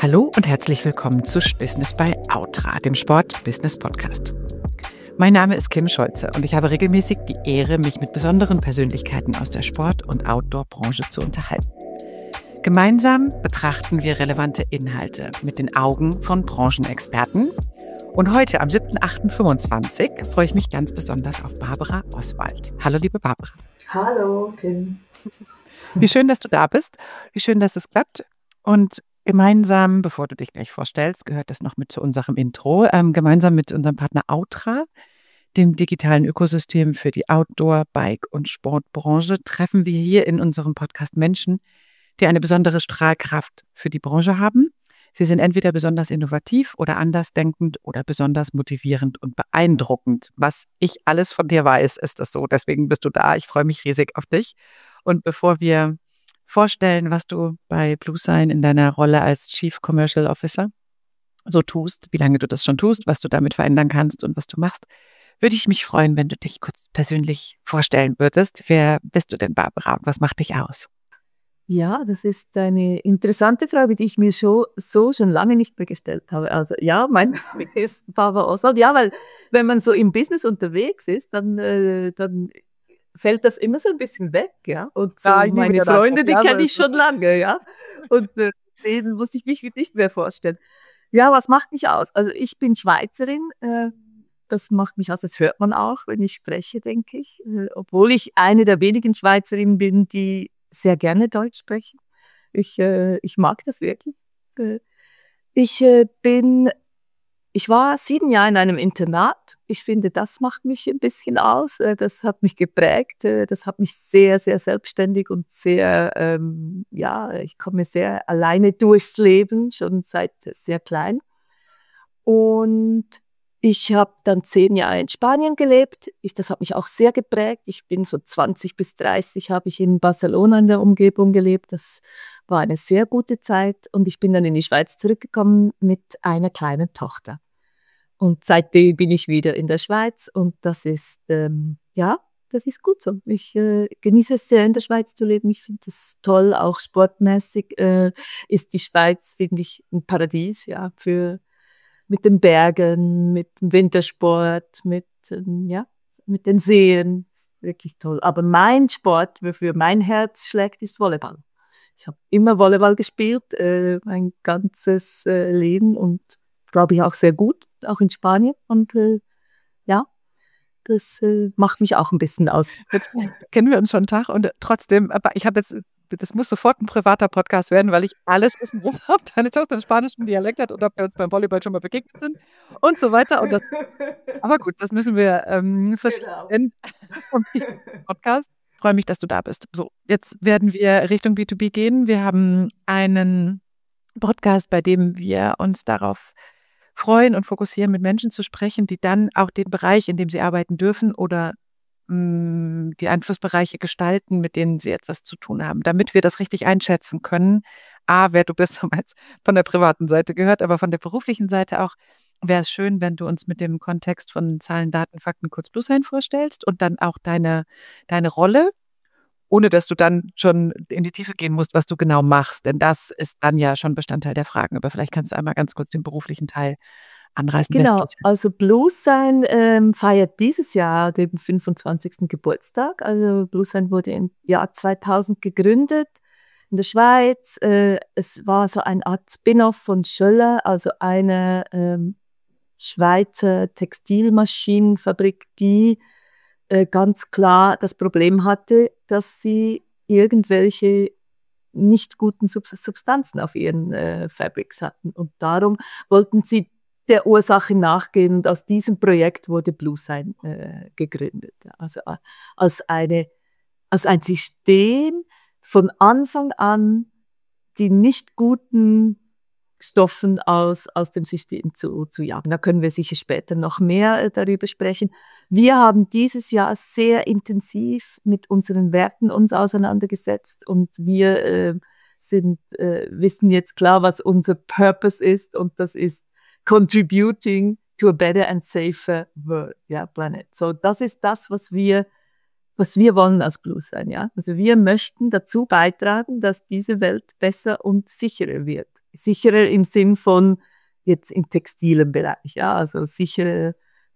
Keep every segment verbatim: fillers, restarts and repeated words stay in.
Hallo und herzlich willkommen zu Business bei Outra, dem Sport-Business-Podcast. Mein Name ist Kim Scholze und ich habe regelmäßig die Ehre, mich mit besonderen Persönlichkeiten aus der Sport- und Outdoor-Branche zu unterhalten. Gemeinsam betrachten wir relevante Inhalte mit den Augen von Branchenexperten. Und heute am siebten achten fünfundzwanzig freue ich mich ganz besonders auf Barbara Oswald. Hallo, liebe Barbara. Hallo, Kim. Wie schön, dass du da bist. Wie schön, dass es klappt. Und gemeinsam, bevor du dich gleich vorstellst, gehört das noch mit zu unserem Intro, ähm, gemeinsam mit unserem Partner Outra, dem digitalen Ökosystem für die Outdoor-, Bike- und Sportbranche, treffen wir hier in unserem Podcast Menschen, die eine besondere Strahlkraft für die Branche haben. Sie sind entweder besonders innovativ oder andersdenkend oder besonders motivierend und beeindruckend. Was ich alles von dir weiß, ist das so. Deswegen bist du da. Ich freue mich riesig auf dich. Und bevor wir vorstellen, was du bei Bluesign in deiner Rolle als Chief Commercial Officer so tust, wie lange du das schon tust, was du damit verändern kannst und was du machst, würde ich mich freuen, wenn du dich kurz persönlich vorstellen würdest. Wer bist du denn, Barbara, und was macht dich aus? Ja, das ist eine interessante Frage, die ich mir schon, so schon lange nicht mehr gestellt habe. Also ja, mein Name ist Barbara Oswald. Ja, weil wenn man so im Business unterwegs ist, dann, äh, dann fällt das immer so ein bisschen weg, ja. Und so Ja, ich nehme meine dir das ab. Freunde, die Ja, so kenne ich ist es. schon lange, ja. Und äh, denen muss ich mich nicht mehr vorstellen. Ja, was macht mich aus? Also ich bin Schweizerin. Äh, das macht mich aus. Das hört man auch, wenn ich spreche, denke ich. Äh, obwohl ich eine der wenigen Schweizerinnen bin, die sehr gerne Deutsch sprechen. Ich, äh, ich mag das wirklich. Äh, ich äh, bin, ich war sieben Jahre in einem Internat. Ich finde, das macht mich ein bisschen aus. Äh, das hat mich geprägt. Äh, das hat mich sehr, sehr selbstständig und sehr, ähm, ja, ich komme sehr alleine durchs Leben, schon seit sehr klein. Und ich habe dann zehn Jahre in Spanien gelebt. Ich, das hat mich auch sehr geprägt. Ich bin von zwanzig bis dreißig habe ich in Barcelona in der Umgebung gelebt. Das war eine sehr gute Zeit. Und ich bin dann in die Schweiz zurückgekommen mit einer kleinen Tochter. Und seitdem bin ich wieder in der Schweiz. Und das ist, ähm, ja, das ist gut so. Ich äh, genieße es sehr, in der Schweiz zu leben. Ich finde es toll, auch sportmäßig äh, ist die Schweiz, finde ich, ein Paradies, ja, für mit den Bergen, mit dem Wintersport, mit, ähm, ja, mit den Seen. Ist wirklich toll. Aber mein Sport, wofür mein Herz schlägt, ist Volleyball. Ich habe immer Volleyball gespielt, äh, mein ganzes äh, Leben und glaube ich auch sehr gut, auch in Spanien. Und äh, ja, das äh, macht mich auch ein bisschen aus. Jetzt kennen wir uns schon einen Tag und trotzdem, aber ich habe jetzt, das muss sofort ein privater Podcast werden, weil ich alles wissen muss, ob deine Tochter einen spanischen Dialekt hat oder ob wir uns beim Volleyball schon mal begegnet sind und so weiter. Und das, aber gut, das müssen wir ähm, verstehen vom Podcast. Ich freue mich, dass du da bist. So, jetzt werden wir Richtung B zwei B gehen. Wir haben einen Podcast, bei dem wir uns darauf freuen und fokussieren, mit Menschen zu sprechen, die dann auch den Bereich, in dem sie arbeiten dürfen oder mh, die Einflussbereiche gestalten, mit denen sie etwas zu tun haben, damit wir das richtig einschätzen können. A, wer du bist, haben wir jetzt von der privaten Seite gehört, aber von der beruflichen Seite auch, wäre es schön, wenn du uns mit dem Kontext von Zahlen, Daten, Fakten kurz Bluesign vorstellst und dann auch deine, deine Rolle, ohne dass du dann schon in die Tiefe gehen musst, was du genau machst. Denn das ist dann ja schon Bestandteil der Fragen. Aber vielleicht kannst du einmal ganz kurz den beruflichen Teil anreißen. Genau, also Bluesign ähm, feiert dieses Jahr den fünfundzwanzigsten Geburtstag. Also Bluesign wurde im Jahr zweitausend gegründet in der Schweiz. Äh, es war so eine Art Spin-off von Schoeller, also eine ähm, Schweizer Textilmaschinenfabrik, die äh, ganz klar das Problem hatte, dass sie irgendwelche nicht guten Sub- Substanzen auf ihren äh, Fabrics hatten. Und darum wollten sie der Ursache nachgehen. Und aus diesem Projekt wurde Bluesign äh, gegründet. Also äh, als, eine, als ein System von Anfang an die nicht guten Stoffen aus, aus dem System zu, zu jagen. Da können wir sicher später noch mehr äh, darüber sprechen. Wir haben dieses Jahr sehr intensiv mit unseren Werten uns auseinandergesetzt und wir äh, sind, äh, wissen jetzt klar, was unser Purpose ist und das ist contributing to a better and safer world, ja, planet. So, das ist das, was wir was wir wollen als Bluesign, ja. Also wir möchten dazu beitragen, dass diese Welt besser und sicherer wird. sicherer im Sinn von jetzt im textilen Bereich. Ja, also sichere,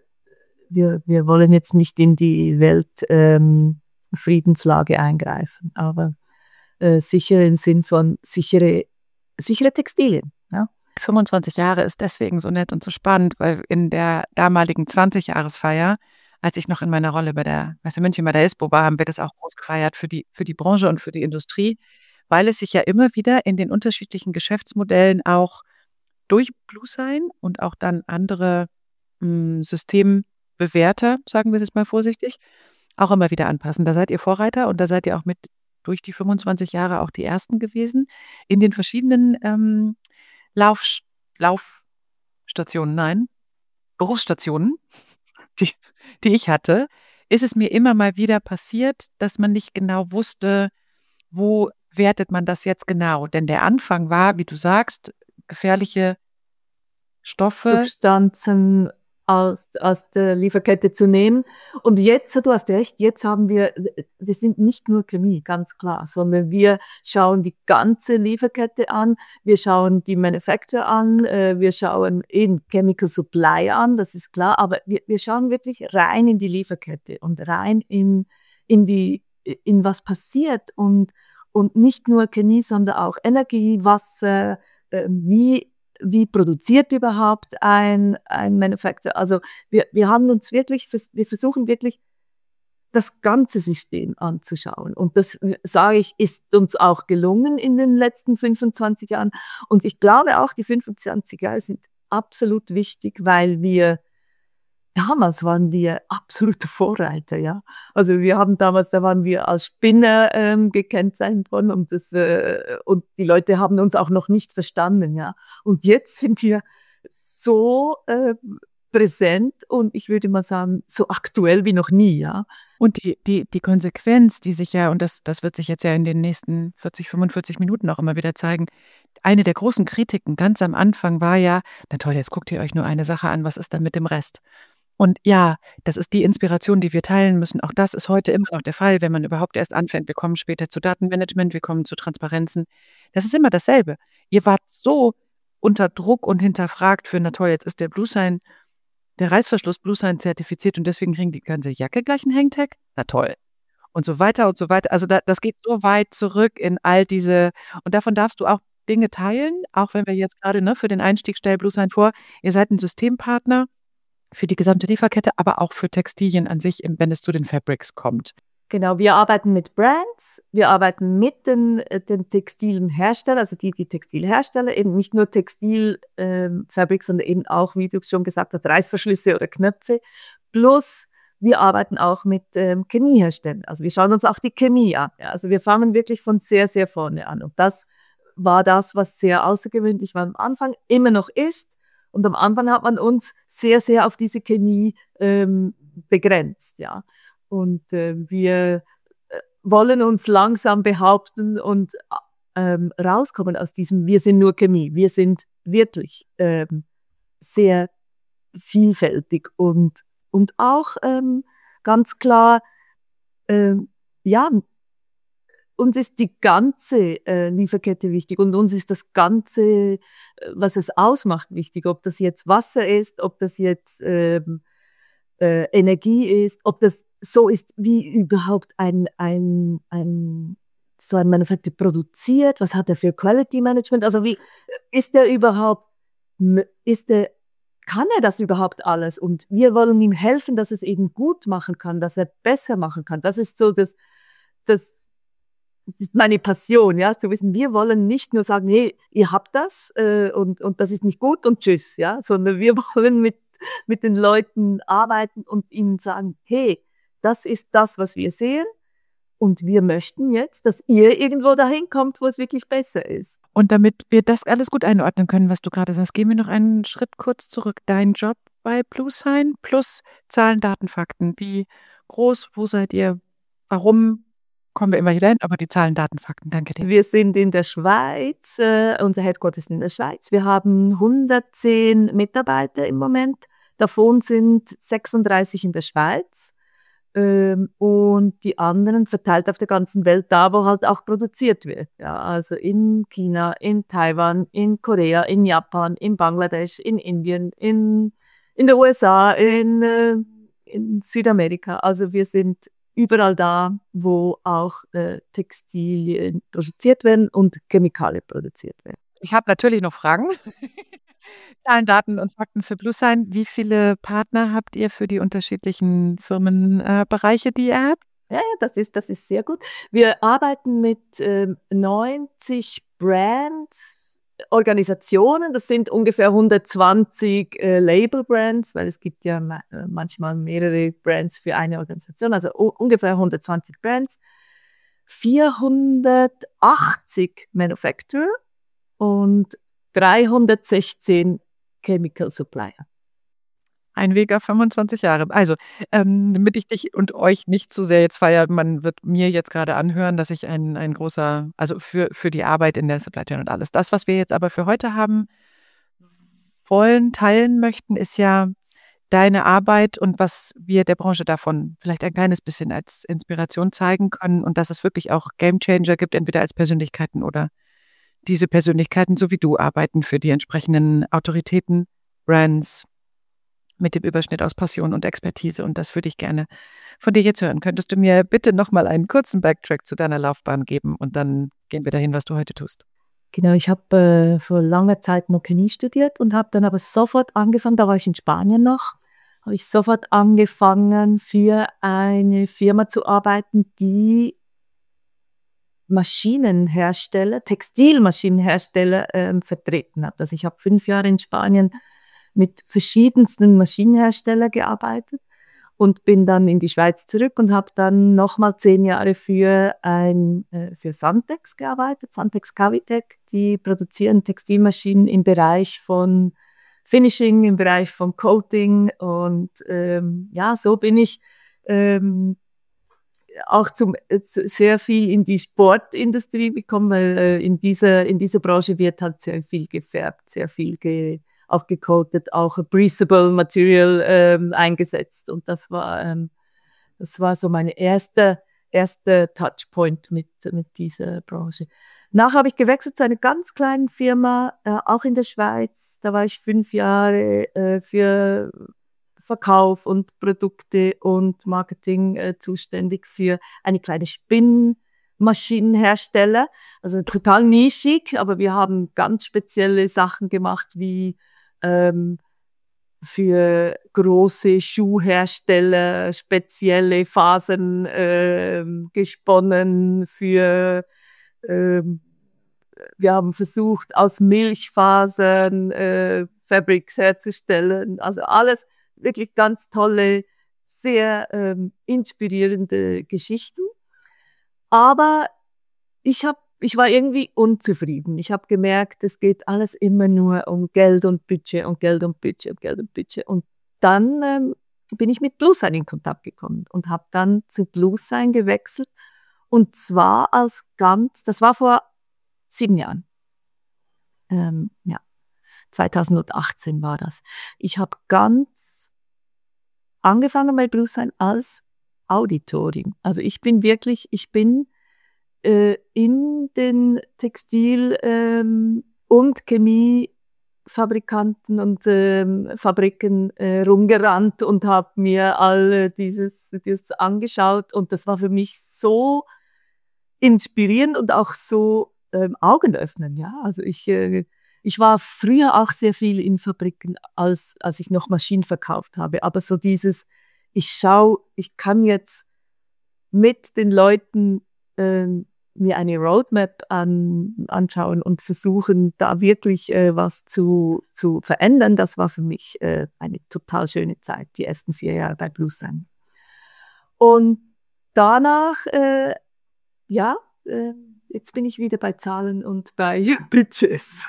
wir, wir wollen jetzt nicht in die Welt ähm, Friedenslage eingreifen, aber äh, sicher im Sinn von sichere, sichere Textilien. Ja. fünfundzwanzig Jahre ist deswegen so nett und so spannend, weil in der damaligen zwanzig-Jahresfeier, als ich noch in meiner Rolle bei der Messe München bei der ISPO war, haben wir das auch groß gefeiert für die, für die Branche und für die Industrie, weil es sich ja immer wieder in den unterschiedlichen Geschäftsmodellen auch durch Bluesign und auch dann andere mh, Systembewerter, sagen wir es jetzt mal vorsichtig, auch immer wieder anpassen. Da seid ihr Vorreiter und da seid ihr auch mit durch die fünfundzwanzig Jahre auch die Ersten gewesen in den verschiedenen ähm, Lauf, Laufstationen, nein, Berufsstationen, die, die ich hatte, ist es mir immer mal wieder passiert, dass man nicht genau wusste, wo wertet man das jetzt genau. Denn der Anfang war, wie du sagst, gefährliche Stoffe, Substanzen aus, aus der Lieferkette zu nehmen. Und jetzt, du hast recht, jetzt haben wir, wir sind nicht nur Chemie, ganz klar, sondern wir schauen die ganze Lieferkette an, wir schauen die Manufacturer an, äh, wir schauen eben Chemical Supply an, das ist klar, aber wir, wir schauen wirklich rein in die Lieferkette und rein in, in die, in was passiert und, und nicht nur Chemie, sondern auch Energie, Wasser, äh, wie Wie produziert überhaupt ein, ein Manufacturer? Also wir, wir haben uns wirklich, wir versuchen wirklich, das ganze System anzuschauen. Und das, sage ich, ist uns auch gelungen in den letzten fünfundzwanzig Jahren. Und ich glaube auch, die fünfundzwanzig Jahre sind absolut wichtig, weil wir damals waren wir absolute Vorreiter, ja. Also wir haben damals, da waren wir als Spinner ähm, gekennzeichnet worden und das äh, und die Leute haben uns auch noch nicht verstanden, ja. Und jetzt sind wir so äh, präsent und ich würde mal sagen so aktuell wie noch nie, ja. Und die, die, die Konsequenz, die sich ja, und das, das wird sich jetzt ja in den nächsten vierzig, fünfundvierzig Minuten auch immer wieder zeigen, eine der großen Kritiken ganz am Anfang war ja, na toll, jetzt guckt ihr euch nur eine Sache an, was ist dann mit dem Rest? Und ja, das ist die Inspiration, die wir teilen müssen. Auch das ist heute immer noch der Fall, wenn man überhaupt erst anfängt. Wir kommen später zu Datenmanagement, wir kommen zu Transparenzen. Das ist immer dasselbe. Ihr wart so unter Druck und hinterfragt für, na toll, jetzt ist der Bluesign, der Reißverschluss Bluesign zertifiziert und deswegen kriegen die ganze Jacke gleich einen Hangtag. Na toll. Und so weiter und so weiter. Also da, das geht so weit zurück in all diese, und davon darfst du auch Dinge teilen, auch wenn wir jetzt gerade ne, für den Einstieg stellen Bluesign vor, ihr seid ein Systempartner für die gesamte Lieferkette, aber auch für Textilien an sich, wenn es zu den Fabrics kommt. Genau, wir arbeiten mit Brands, wir arbeiten mit den, den textilen Herstellern, also die, die Textilhersteller, eben nicht nur Textil-Fabrics, ähm, sondern eben auch, wie du schon gesagt hast, Reißverschlüsse oder Knöpfe. Plus, wir arbeiten auch mit ähm, Chemieherstellern. Also wir schauen uns auch die Chemie an. Ja. Also wir fangen wirklich von sehr, sehr vorne an. Und das war das, was sehr außergewöhnlich war am Anfang, immer noch ist. Und am Anfang hat man uns sehr, sehr auf diese Chemie ähm, begrenzt, ja. Und äh, wir wollen uns langsam behaupten und ähm, rauskommen aus diesem, wir sind nur Chemie. Wir sind wirklich ähm, sehr vielfältig und, und auch ähm, ganz klar, ähm, ja, uns ist die ganze äh, Lieferkette wichtig und uns ist das Ganze, äh, was es ausmacht, wichtig. Ob das jetzt Wasser ist, ob das jetzt ähm, äh, Energie ist, ob das so ist, wie überhaupt ein, ein, ein so ein Manufaktur produziert, was hat er für Quality Management, also wie ist er überhaupt, ist er, kann er das überhaupt alles? Und wir wollen ihm helfen, dass es eben gut machen kann, dass er besser machen kann. Das ist so das, das Das ist meine Passion, ja, zu wissen, wir wollen nicht nur sagen, hey, ihr habt das äh, und, und das ist nicht gut und tschüss, ja, sondern wir wollen mit, mit den Leuten arbeiten und ihnen sagen, hey, das ist das, was wir sehen und wir möchten jetzt, dass ihr irgendwo dahin kommt, wo es wirklich besser ist. Und damit wir das alles gut einordnen können, was du gerade sagst, gehen wir noch einen Schritt kurz zurück. Dein Job bei Bluesign plus Zahlen, Daten, Fakten. Wie groß, wo seid ihr, warum? Kommen wir immer wieder hin, aber die Zahlen, Daten, Fakten, danke dir. Wir sind in der Schweiz, äh, unser Headquarter ist in der Schweiz. Wir haben hundertzehn Mitarbeiter im Moment, davon sind sechsunddreißig in der Schweiz. Ähm, und die anderen verteilt auf der ganzen Welt, da wo halt auch produziert wird. Ja, also in China, in Taiwan, in Korea, in Japan, in Bangladesch, in Indien, in, in den U S A, in, äh, in Südamerika. Also wir sind überall da, wo auch äh, Textilien produziert werden und Chemikalien produziert werden. Ich habe natürlich noch Fragen. Zahlen, Daten und Fakten für Bluesign. Wie viele Partner habt ihr für die unterschiedlichen Firmenbereiche, äh, Bereiche, die ihr habt? Ja, ja, das ist, das ist sehr gut. Wir arbeiten mit ähm, neunzig Brands, Organisationen. Das sind ungefähr hundertzwanzig äh, Label-Brands, weil es gibt ja ma äh, manchmal mehrere Brands für eine Organisation. Also ungefähr hundertzwanzig Brands, vierhundertachtzig Manufacturer und dreihundertsechzehn Chemical Supplier. Ein Weg auf fünfundzwanzig Jahre. Also, ähm, damit ich dich und euch nicht zu sehr jetzt feiere, man wird mir jetzt gerade anhören, dass ich ein ein großer also für für die Arbeit in der Supply Chain und alles. Das, was wir jetzt aber für heute haben wollen, teilen möchten, ist ja deine Arbeit und was wir der Branche davon vielleicht ein kleines bisschen als Inspiration zeigen können und dass es wirklich auch Gamechanger gibt, entweder als Persönlichkeiten oder diese Persönlichkeiten, so wie du, arbeiten für die entsprechenden Autoritäten, Brands mit dem Überschnitt aus Passion und Expertise. Und das würde ich gerne von dir jetzt hören. Könntest du mir bitte nochmal einen kurzen Backtrack zu deiner Laufbahn geben und dann gehen wir dahin, was du heute tust. Genau, ich habe äh, vor langer Zeit noch Chemie studiert und habe dann aber sofort angefangen, da war ich in Spanien noch, habe ich sofort angefangen, für eine Firma zu arbeiten, die Maschinenhersteller, Textilmaschinenhersteller ähm, vertreten hat. Also ich habe fünf Jahre in Spanien mit verschiedensten Maschinenherstellern gearbeitet und bin dann in die Schweiz zurück und habe dann nochmal zehn Jahre für, ein, äh, für Santex gearbeitet, Santex Cavitec, die produzieren Textilmaschinen im Bereich von Finishing, im Bereich von Coating und ähm, ja, so bin ich ähm, auch zum, äh, sehr viel in die Sportindustrie gekommen, weil äh, in, dieser, in dieser Branche wird halt sehr viel gefärbt, sehr viel ge, auch gecoatet, auch breathable Material ähm, eingesetzt. Und das war, ähm, das war so meine erste, erste Touchpoint mit, mit dieser Branche. Nachher habe ich gewechselt zu einer ganz kleinen Firma, äh, auch in der Schweiz. Da war ich fünf Jahre äh, für Verkauf und Produkte und Marketing äh, zuständig für eine kleine Spinnmaschinenhersteller. Also total nischig, aber wir haben ganz spezielle Sachen gemacht, wie ähm, für große Schuhhersteller spezielle Fasern äh, gesponnen, für ähm, wir haben versucht, aus Milchfasern äh, Fabrics herzustellen. Also alles wirklich ganz tolle, sehr ähm, inspirierende Geschichten. Aber ich habe, ich war irgendwie unzufrieden. Ich habe gemerkt, es geht alles immer nur um Geld und Budget und Geld und Budget und Geld und Budget. Und dann ähm, bin ich mit Bluesign in Kontakt gekommen und habe dann zu Bluesign gewechselt. Und zwar als ganz, das war vor sieben Jahren. Ähm, ja, zweitausendachtzehn war das. Ich habe ganz angefangen bei Bluesign als Auditorin. Also ich bin wirklich, ich bin äh, in den Textil- ähm, und Chemiefabrikanten und ähm, Fabriken äh, rumgerannt und habe mir all dieses, dieses angeschaut. Und das war für mich so inspirierend und auch so ähm, Augen öffnen. Ja? Also ich, äh, ich war früher auch sehr viel in Fabriken, als, als ich noch Maschinen verkauft habe. Aber so dieses, ich schau, ich kann jetzt mit den Leuten ähm, mir eine Roadmap an, anschauen und versuchen, da wirklich äh, was zu, zu verändern. Das war für mich äh, eine total schöne Zeit, die ersten vier Jahre bei Bluesign. Und danach, äh, ja, äh, jetzt bin ich wieder bei Zahlen und bei Budgets.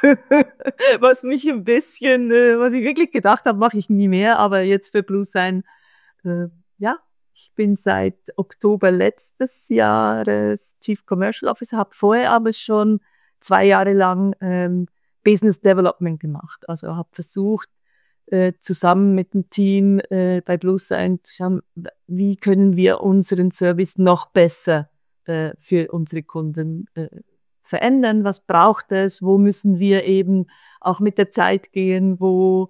Was mich ein bisschen, äh, was ich wirklich gedacht habe, mache ich nie mehr, aber jetzt für Bluesign, äh, ja, ich bin seit Oktober letztes Jahres Chief Commercial Officer, habe vorher aber schon zwei Jahre lang ähm, Business Development gemacht. Also habe versucht, äh, zusammen mit dem Team äh, bei Bluesign zu schauen, wie können wir unseren Service noch besser äh, für unsere Kunden äh, verändern, was braucht es, wo müssen wir eben auch mit der Zeit gehen, wo,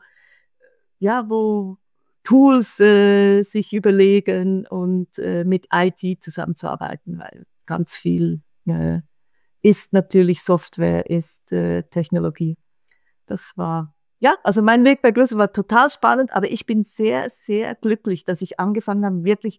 ja, wo Tools äh, sich überlegen und äh, mit I T zusammenzuarbeiten, weil ganz viel äh, ist natürlich Software, ist äh, Technologie. Das war, ja, also mein Weg bei Bluesign war total spannend, aber ich bin sehr, sehr glücklich, dass ich angefangen habe, wirklich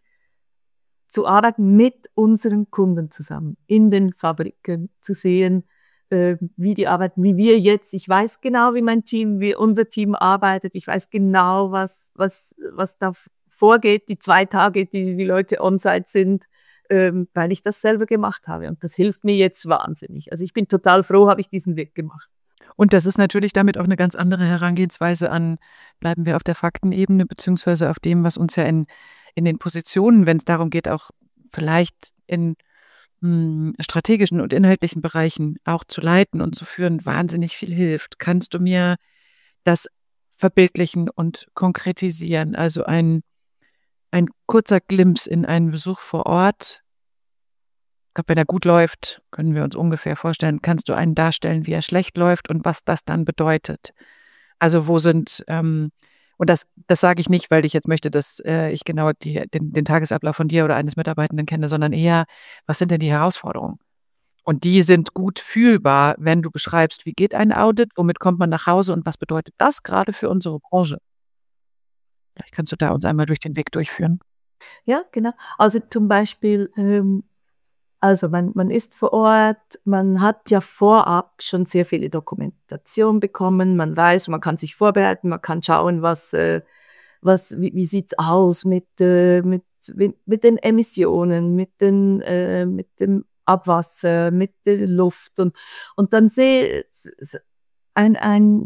zu arbeiten mit unseren Kunden zusammen, in den Fabriken, zu sehen, äh, wie die arbeiten, wie wir jetzt, ich weiß genau, wie mein Team, wie unser Team arbeitet, ich weiß genau, was, was, was da vorgeht, die zwei Tage, die die Leute on-site sind, ähm, weil ich das selber gemacht habe und das hilft mir jetzt wahnsinnig. Also ich bin total froh, habe ich diesen Weg gemacht. Und das ist natürlich damit auch eine ganz andere Herangehensweise an, bleiben wir auf der Faktenebene, beziehungsweise auf dem, was uns ja in, in den Positionen, wenn es darum geht, auch vielleicht in mh, strategischen und inhaltlichen Bereichen auch zu leiten und zu führen, wahnsinnig viel hilft. Kannst du mir das verbildlichen und konkretisieren? Also ein, ein kurzer Glimpse in einen Besuch vor Ort. Ich glaube, wenn er gut läuft, können wir uns ungefähr vorstellen, kannst du einen darstellen, wie er schlecht läuft und was das dann bedeutet. Also wo sind, ähm, und das, das sage ich nicht, weil ich jetzt möchte, dass äh, ich genau die, den, den Tagesablauf von dir oder eines Mitarbeitenden kenne, sondern eher, was sind denn die Herausforderungen? Und die sind gut fühlbar, wenn du beschreibst, wie geht ein Audit, womit kommt man nach Hause und was bedeutet das gerade für unsere Branche? Vielleicht kannst du da uns einmal durch den Weg durchführen. Ja, genau. Also zum Beispiel, ähm, also man, man ist vor Ort, man hat ja vorab schon sehr viele Dokumentation bekommen, man weiß, man kann sich vorbereiten, man kann schauen, was, äh, was, wie, wie sieht's aus mit, äh, mit, mit, mit den Emissionen, mit den, äh, mit dem Abwasser, mit der Luft und, und dann sehe ein, ein,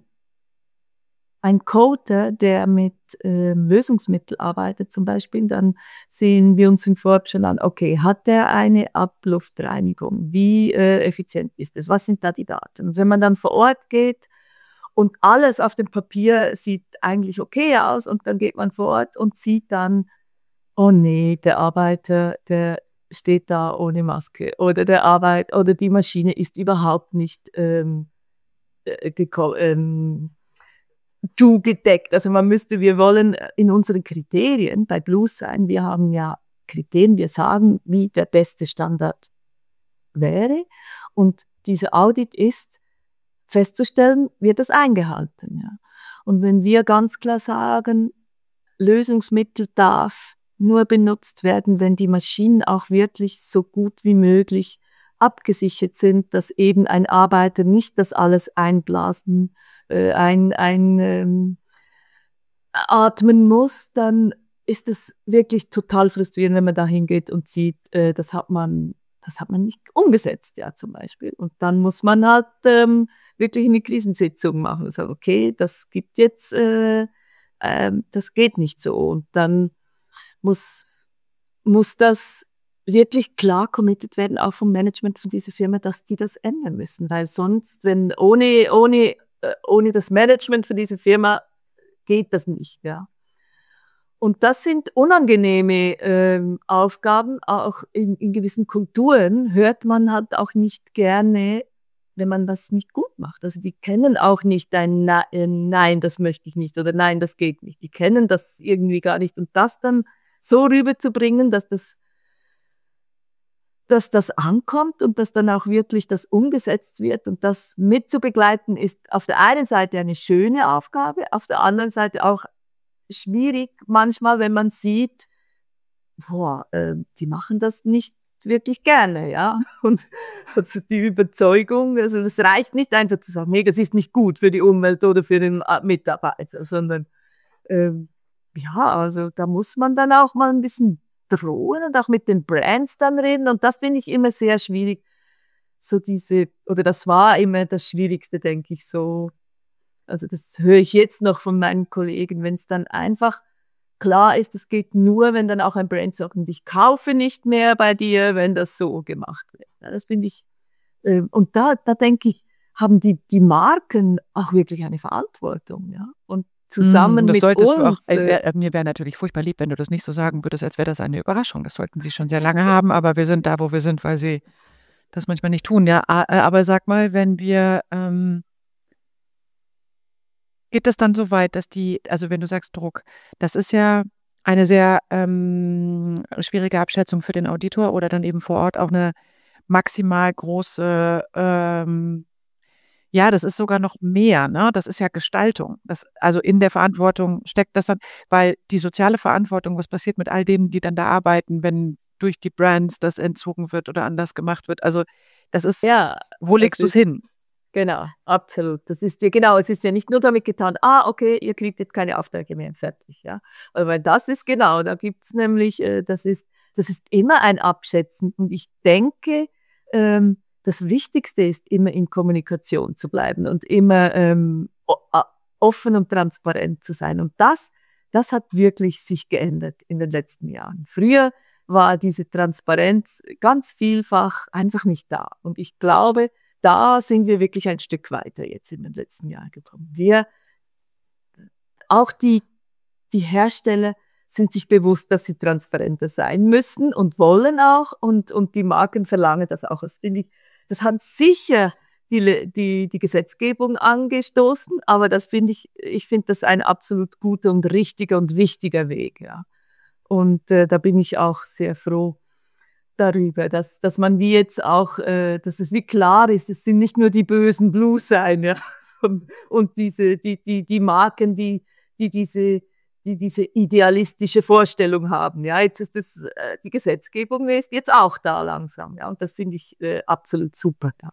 ein Coder, der mit äh, Lösungsmittel arbeitet zum Beispiel, dann sehen wir uns im Vorab schon an, okay, hat der eine Abluftreinigung? Wie äh, effizient ist es? Was sind da die Daten? Und wenn man dann vor Ort geht und alles auf dem Papier sieht eigentlich okay aus und dann geht man vor Ort und sieht dann, oh nee, der Arbeiter, der steht da ohne Maske oder der Arbeit oder die Maschine ist überhaupt nicht ähm, äh, geko- ähm, zugedeckt. Also man müsste, wir wollen in unseren Kriterien bei Bluesign, wir haben ja Kriterien, wir sagen, wie der beste Standard wäre und dieser Audit ist festzustellen, wird das eingehalten. Ja. Und wenn wir ganz klar sagen, Lösungsmittel darf nur benutzt werden, wenn die Maschinen auch wirklich so gut wie möglich abgesichert sind, dass eben ein Arbeiter nicht das alles einblasen, äh, ein, ein ähm, atmen muss, dann ist es wirklich total frustrierend, wenn man da hingeht und sieht, äh, das hat man, das hat man nicht umgesetzt, ja, zum Beispiel. Und dann muss man halt ähm, wirklich eine Krisensitzung machen und sagen, okay, das gibt jetzt, äh, äh, das geht nicht so. Und dann muss, muss das wirklich klar committed werden, auch vom Management von dieser Firma, dass die das ändern müssen. Weil sonst, wenn ohne, ohne, äh, ohne das Management von dieser Firma geht das nicht, ja. Und das sind unangenehme ähm, Aufgaben, auch in, in gewissen Kulturen hört man halt auch nicht gerne, wenn man das nicht gut macht. Also die kennen auch nicht ein Na- äh, Nein, das möchte ich nicht oder Nein, das geht nicht. Die kennen das irgendwie gar nicht. Und das dann so rüberzubringen, dass das dass das ankommt und dass dann auch wirklich das umgesetzt wird und das mitzubegleiten ist auf der einen Seite eine schöne Aufgabe, auf der anderen Seite auch schwierig manchmal, wenn man sieht, boah, äh, die machen das nicht wirklich gerne, ja. Und also die Überzeugung, also es reicht nicht einfach zu sagen, nee, das ist nicht gut für die Umwelt oder für den Mitarbeiter, sondern ähm, ja, also da muss man dann auch mal ein bisschen drohen und auch mit den Brands dann reden. Und das finde ich immer sehr schwierig. So diese, oder das war immer das Schwierigste, denke ich, so. Also das höre ich jetzt noch von meinen Kollegen, wenn es dann einfach klar ist, es geht nur, wenn dann auch ein Brand sagt, und ich kaufe nicht mehr bei dir, wenn das so gemacht wird. Ja, das finde ich, äh, und da, da denke ich, haben die, die Marken auch wirklich eine Verantwortung, ja. Und zusammen das mit solltest du auch. uns. Äh, Äh, wär, mir wäre natürlich furchtbar lieb, wenn du das nicht so sagen würdest, als wäre das eine Überraschung. Das sollten sie schon sehr lange haben, aber wir sind da, wo wir sind, weil sie das manchmal nicht tun. Ja, a- äh, aber sag mal, wenn wir, ähm, geht es dann so weit, dass die, also wenn du sagst Druck, das ist ja eine sehr ähm, schwierige Abschätzung für den Auditor oder dann eben vor Ort auch eine maximal große, ähm, ja, das ist sogar noch mehr, ne? Das ist ja Gestaltung. Das, also in der Verantwortung steckt das dann, weil die soziale Verantwortung, was passiert mit all denen, die dann da arbeiten, wenn durch die Brands das entzogen wird oder anders gemacht wird. Also das ist, ja, wo es legst du es ist hin? genau, absolut. Das ist ja genau, es ist ja nicht nur damit getan, ah, okay, ihr kriegt jetzt keine Aufträge mehr, fertig, ja. Aber das ist genau, da gibt's nämlich, äh, das ist, das ist immer ein Abschätzen. Und ich denke, ähm, das Wichtigste ist, immer in Kommunikation zu bleiben und immer ähm, o- a- offen und transparent zu sein. Und das, das hat wirklich sich geändert in den letzten Jahren. Früher war diese Transparenz ganz vielfach einfach nicht da. Und ich glaube, da sind wir wirklich ein Stück weiter jetzt in den letzten Jahren gekommen. Wir, auch die, die Hersteller sind sich bewusst, dass sie transparenter sein müssen und wollen auch und, und die Marken verlangen das auch. Das finde ich, das hat sicher die, Le- die, die Gesetzgebung angestoßen, aber das finde ich, ich finde das ein absolut guter und richtiger und wichtiger Weg, ja. Und äh, da bin ich auch sehr froh darüber, dass, dass man wie jetzt auch, äh, dass es wie klar ist, es sind nicht nur die bösen Blues sein, ja, und, und diese, die, die, die Marken, die, die diese, die diese idealistische Vorstellung haben, ja, jetzt ist das, äh, die Gesetzgebung ist jetzt auch da langsam, ja, und das finde ich äh, absolut super, ja.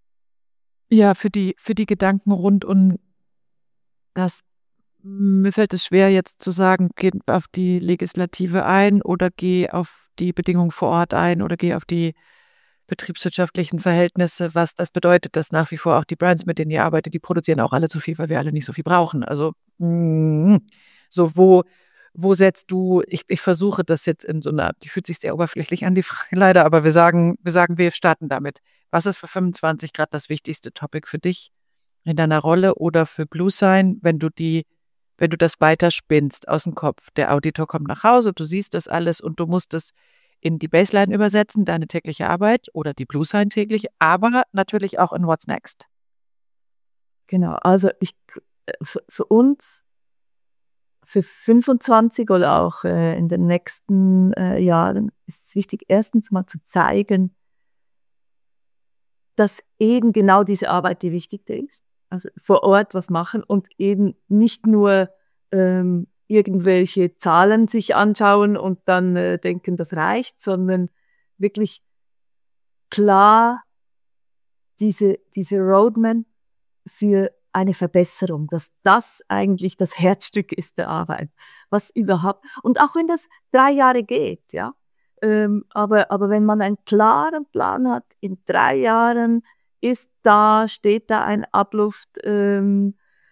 Ja, für die, für die Gedanken rund um das, mir fällt es schwer jetzt zu sagen, geh auf die Legislative ein oder geh auf die Bedingungen vor Ort ein oder geh auf die betriebswirtschaftlichen Verhältnisse, was das bedeutet, dass nach wie vor auch die Brands, mit denen ihr arbeitet, die produzieren auch alle zu viel, weil wir alle nicht so viel brauchen. Also mm, so wo, wo setzt du, ich, ich versuche das jetzt in so einer, die fühlt sich sehr oberflächlich an, die Frage leider, aber wir sagen, wir sagen, wir starten damit. Was ist für fünfundzwanzig Grad das wichtigste Topic für dich in deiner Rolle oder für Blue Sign, wenn du die, wenn du das weiterspinnst aus dem Kopf? Der Auditor kommt nach Hause, du siehst das alles und du musst es in die Baseline übersetzen, deine tägliche Arbeit oder die Blue Sign täglich, aber natürlich auch in What's Next. Genau, also ich, äh, für, für uns, für fünfundzwanzig oder auch äh, in den nächsten äh, Jahren ist es wichtig, erstens mal zu zeigen, dass eben genau diese Arbeit die wichtigste ist. Also vor Ort was machen und eben nicht nur ähm, irgendwelche Zahlen sich anschauen und dann äh, denken, das reicht, sondern wirklich klar diese, diese Roadmap für eine Verbesserung, dass das eigentlich das Herzstück ist der Arbeit. Was überhaupt, und auch wenn das drei Jahre geht, ja, ähm, aber, aber wenn man einen klaren Plan hat, in drei Jahren ist da, steht da ein Abluft, ähm,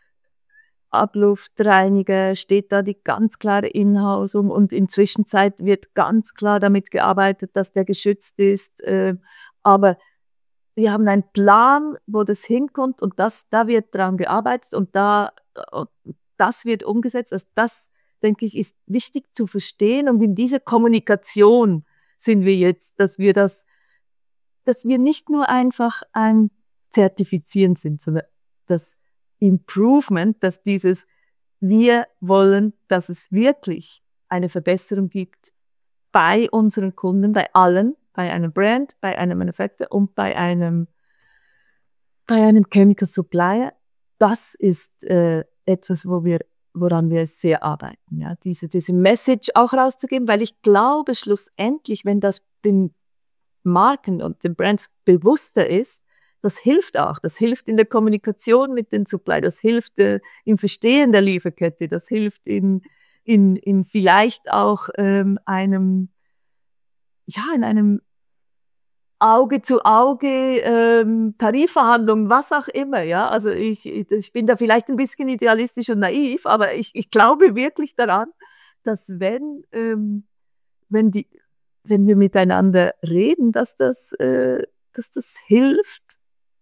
Abluftreiniger, steht da die ganz klare Inhausung und in Zwischenzeit wird ganz klar damit gearbeitet, dass der geschützt ist, äh, aber wir haben einen Plan, wo das hinkommt und das, da wird dran gearbeitet und da, und das wird umgesetzt. Also das, denke ich, ist wichtig zu verstehen und in dieser Kommunikation sind wir jetzt, dass wir das, dass wir nicht nur einfach ein Zertifizieren sind, sondern das Improvement, dass dieses, wir wollen, dass es wirklich eine Verbesserung gibt bei unseren Kunden, bei allen, bei einem Brand, bei einem Manufacturer und bei einem bei einem Chemical Supplier. Das ist äh, etwas, wo wir, woran wir sehr arbeiten, ja, diese diese Message auch rauszugeben, weil ich glaube schlussendlich, wenn das den Marken und den Brands bewusster ist, das hilft auch. Das hilft in der Kommunikation mit den Suppliern, das hilft äh, im Verstehen der Lieferkette, das hilft in in in vielleicht auch ähm, einem ja in einem Auge zu Auge, ähm, Tarifverhandlungen, was auch immer, ja. Also ich, ich ich bin da vielleicht ein bisschen idealistisch und naiv, aber ich, ich glaube wirklich daran, dass wenn, ähm, wenn die, wenn wir miteinander reden, dass das, äh, dass das hilft,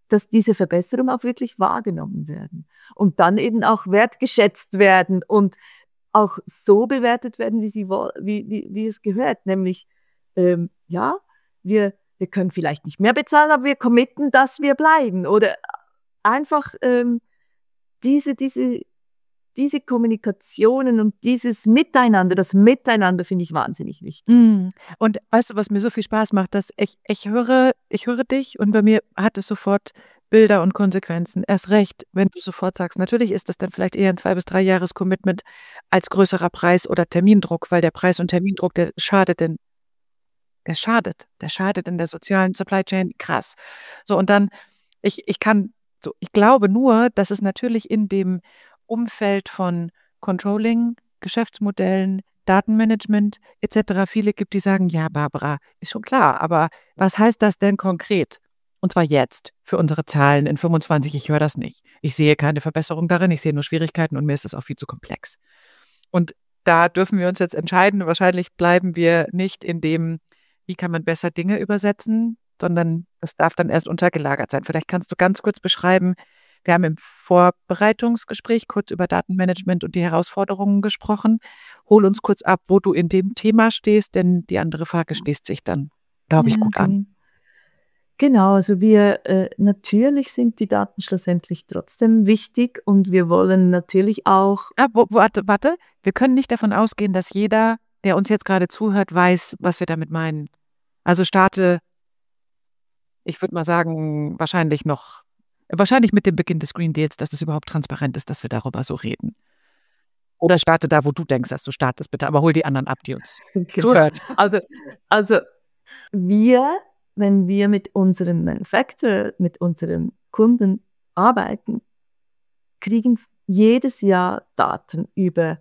dass diese Verbesserungen auch wirklich wahrgenommen werden und dann eben auch wertgeschätzt werden und auch so bewertet werden, wie, sie, wie, wie, wie es gehört. Nämlich, ähm, ja, wir, wir können vielleicht nicht mehr bezahlen, aber wir committen, dass wir bleiben. Oder einfach ähm, diese, diese, diese Kommunikationen und dieses Miteinander, das Miteinander finde ich wahnsinnig wichtig. Mm. Und weißt du, was mir so viel Spaß macht, dass ich, ich höre, ich höre dich und bei mir hat es sofort Bilder und Konsequenzen. Erst recht, wenn du sofort sagst, natürlich ist das dann vielleicht eher ein zwei- bis drei Jahres Commitment als größerer Preis oder Termindruck, weil der Preis und Termindruck, der schadet denn, der schadet, der schadet in der sozialen Supply Chain krass. So, und dann, ich, ich kann, so, ich glaube nur, dass es natürlich in dem Umfeld von Controlling, Geschäftsmodellen, Datenmanagement et cetera viele gibt, die sagen, ja, Barbara, ist schon klar, aber was heißt das denn konkret? Und zwar jetzt, für unsere Zahlen in fünfundzwanzig, ich höre das nicht. Ich sehe keine Verbesserung darin, ich sehe nur Schwierigkeiten und mir ist das auch viel zu komplex. Und da dürfen wir uns jetzt entscheiden, wahrscheinlich bleiben wir nicht in dem, wie kann man besser Dinge übersetzen, sondern das darf dann erst untergelagert sein. Vielleicht kannst du ganz kurz beschreiben, wir haben im Vorbereitungsgespräch kurz über Datenmanagement und die Herausforderungen gesprochen. Hol uns kurz ab, wo du in dem Thema stehst, denn die andere Frage schließt sich dann, glaube ich, Ja, gut an. Genau, also wir, äh, natürlich sind die Daten schlussendlich trotzdem wichtig und wir wollen natürlich auch. Ah, wo, warte, warte, wir können nicht davon ausgehen, dass jeder, der uns jetzt gerade zuhört, weiß, was wir damit meinen. Also starte, ich würde mal sagen, wahrscheinlich noch, wahrscheinlich mit dem Beginn des Green Deals, dass es überhaupt transparent ist, dass wir darüber so reden. Oder starte da, wo du denkst, dass du startest, bitte, aber hol die anderen ab, die uns Genau. zuhören. Also, also wir, wenn wir mit unserem Manufacturer, mit unseren Kunden arbeiten, kriegen jedes Jahr Daten über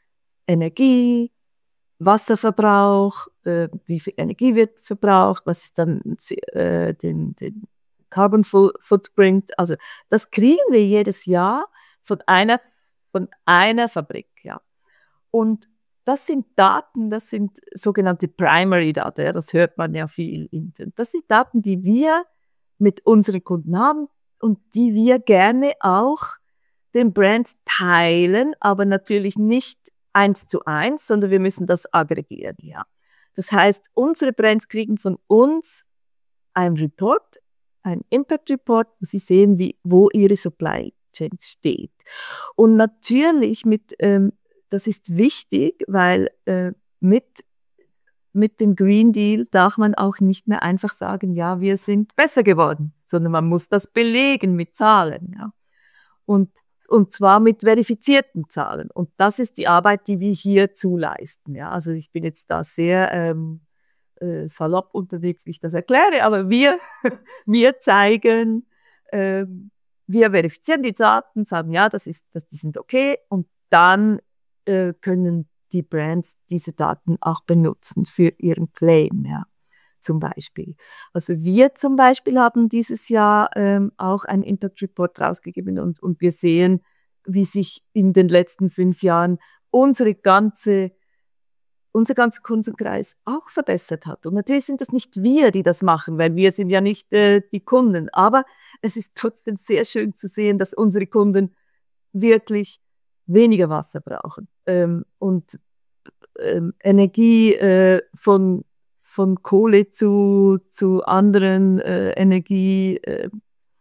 Energie, Wasserverbrauch, äh, wie viel Energie wird verbraucht, was ist dann äh, den, den Carbon Footprint. Also das kriegen wir jedes Jahr von einer, von einer Fabrik. Ja. Und das sind Daten, das sind sogenannte Primary Daten, ja, das hört man ja viel. Das sind Daten, die wir mit unseren Kunden haben und die wir gerne auch den Brands teilen, aber natürlich nicht eins zu eins, sondern wir müssen das aggregieren. Ja. Das heißt, unsere Brands kriegen von uns einen Report, einen Impact Report, wo sie sehen, wie, wo ihre Supply Chain steht. Und natürlich mit ähm, das ist wichtig, weil äh, mit, mit dem Green Deal darf man auch nicht mehr einfach sagen, ja, wir sind besser geworden, sondern man muss das belegen mit Zahlen. Ja. Und, und zwar mit verifizierten Zahlen. Und das ist die Arbeit, die wir hier zuleisten. Ja. Also ich bin jetzt da sehr ähm, äh, salopp unterwegs, wie ich das erkläre, aber wir, wir zeigen, äh, wir verifizieren die Daten, sagen, ja, das ist, das, die sind okay und dann können die Brands diese Daten auch benutzen für ihren Claim, ja, zum Beispiel. Also wir zum Beispiel haben dieses Jahr ähm, auch einen Impact Report rausgegeben und, und wir sehen, wie sich in den letzten fünf Jahren unsere ganze, unser ganzer Kundenkreis auch verbessert hat. Und natürlich sind das nicht wir, die das machen, weil wir sind ja nicht äh, die Kunden, aber es ist trotzdem sehr schön zu sehen, dass unsere Kunden wirklich weniger Wasser brauchen ähm, und ähm, Energie äh, von, von Kohle zu, zu anderen äh, Energiesourcen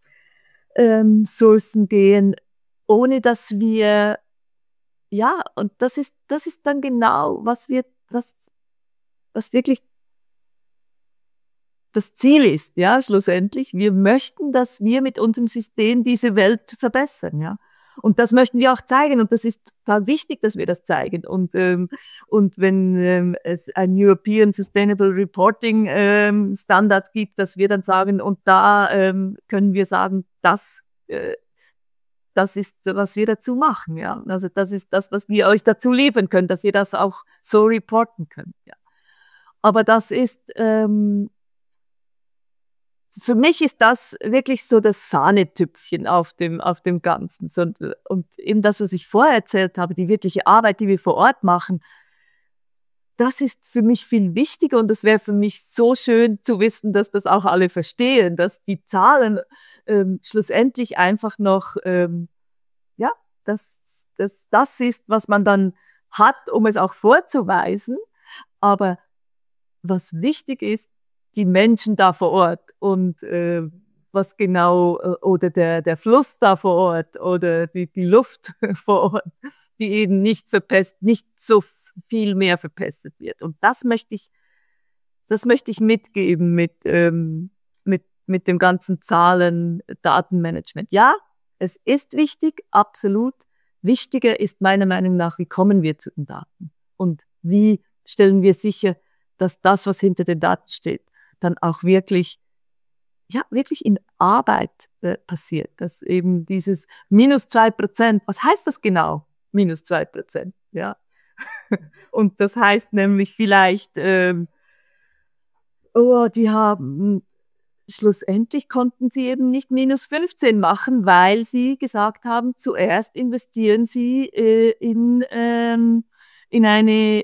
äh, ähm, gehen, ohne dass wir, ja, und das ist, das ist dann genau, was wir, was, was wirklich das Ziel ist, ja, schlussendlich. Wir möchten, dass wir mit unserem System diese Welt verbessern, ja. Und das möchten wir auch zeigen und das ist total wichtig, dass wir das zeigen. Und, ähm, und wenn ähm, es ein European Sustainable Reporting ähm, Standard gibt, dass wir dann sagen, und da ähm, können wir sagen, das, äh, das ist, was wir dazu machen. Ja? Also das ist das, was wir euch dazu liefern können, dass ihr das auch so reporten könnt. Ja? Aber das ist... Ähm, Für mich ist das wirklich so das Sahnetüpfchen auf dem, auf dem Ganzen. Und, und eben das, was ich vorher erzählt habe, die wirkliche Arbeit, die wir vor Ort machen, das ist für mich viel wichtiger und das wäre für mich so schön zu wissen, dass das auch alle verstehen, dass die Zahlen ähm, schlussendlich einfach noch, ähm, ja, dass das, das ist, was man dann hat, um es auch vorzuweisen. Aber was wichtig ist, die Menschen da vor Ort und äh, was genau, äh, oder der, der Fluss da vor Ort oder die, die Luft vor Ort, die eben nicht verpest, nicht so viel mehr verpestet wird. Und das möchte ich, das möchte ich mitgeben mit, ähm, mit, mit dem ganzen Zahlen, Datenmanagement. Ja, es ist wichtig, absolut. Wichtiger ist meiner Meinung nach, wie kommen wir zu den Daten? Und wie stellen wir sicher, dass das, was hinter den Daten steht, dann auch wirklich, ja, wirklich in Arbeit äh, passiert. Dass eben dieses minus zwei Prozent, was heißt das genau? Minus zwei Prozent, ja. Und das heißt nämlich vielleicht, ähm, oh, die haben, schlussendlich konnten sie eben nicht minus fünfzehn machen, weil sie gesagt haben, zuerst investieren sie äh, in, ähm, in eine,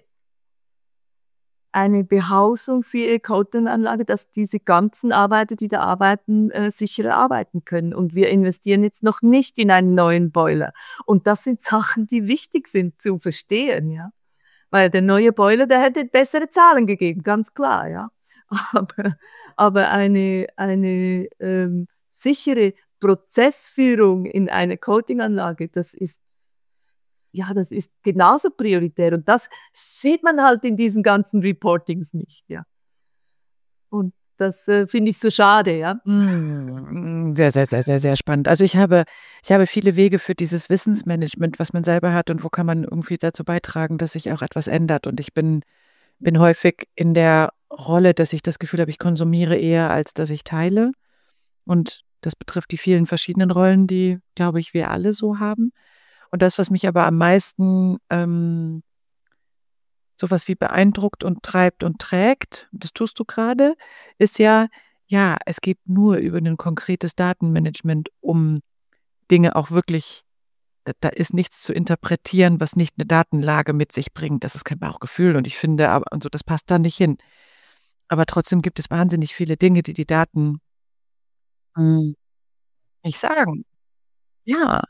eine Behausung für ihre Coating-Anlage, dass diese ganzen Arbeiter, die da arbeiten, äh, sicherer arbeiten können. Und wir investieren jetzt noch nicht in einen neuen Boiler. Und das sind Sachen, die wichtig sind zu verstehen, ja. Weil der neue Boiler, der hätte bessere Zahlen gegeben, ganz klar, ja. Aber, aber eine, eine ähm, sichere Prozessführung in einer Coating-Anlage, das ist, ja, das ist genauso prioritär. Und das sieht man halt in diesen ganzen Reportings nicht, ja. Und das äh, finde ich so schade, ja. Mm, Sehr, sehr, sehr, sehr, sehr spannend. Also ich habe, ich habe viele Wege für dieses Wissensmanagement, was man selber hat und wo kann man irgendwie dazu beitragen, dass sich auch etwas ändert. Und ich bin, bin häufig in der Rolle, dass ich das Gefühl habe, ich konsumiere eher, als dass ich teile. Und das betrifft die vielen verschiedenen Rollen, die, glaube ich, wir alle so haben. Und das, was mich aber am meisten ähm, sowas wie beeindruckt und treibt und trägt, das tust du gerade, ist ja, ja, es geht nur über ein konkretes Datenmanagement, um Dinge auch wirklich, da, da ist nichts zu interpretieren, was nicht eine Datenlage mit sich bringt. Das ist kein Bauchgefühl und ich finde, aber und so, das passt da nicht hin. Aber trotzdem gibt es wahnsinnig viele Dinge, die die Daten hm, nicht sagen. Ja,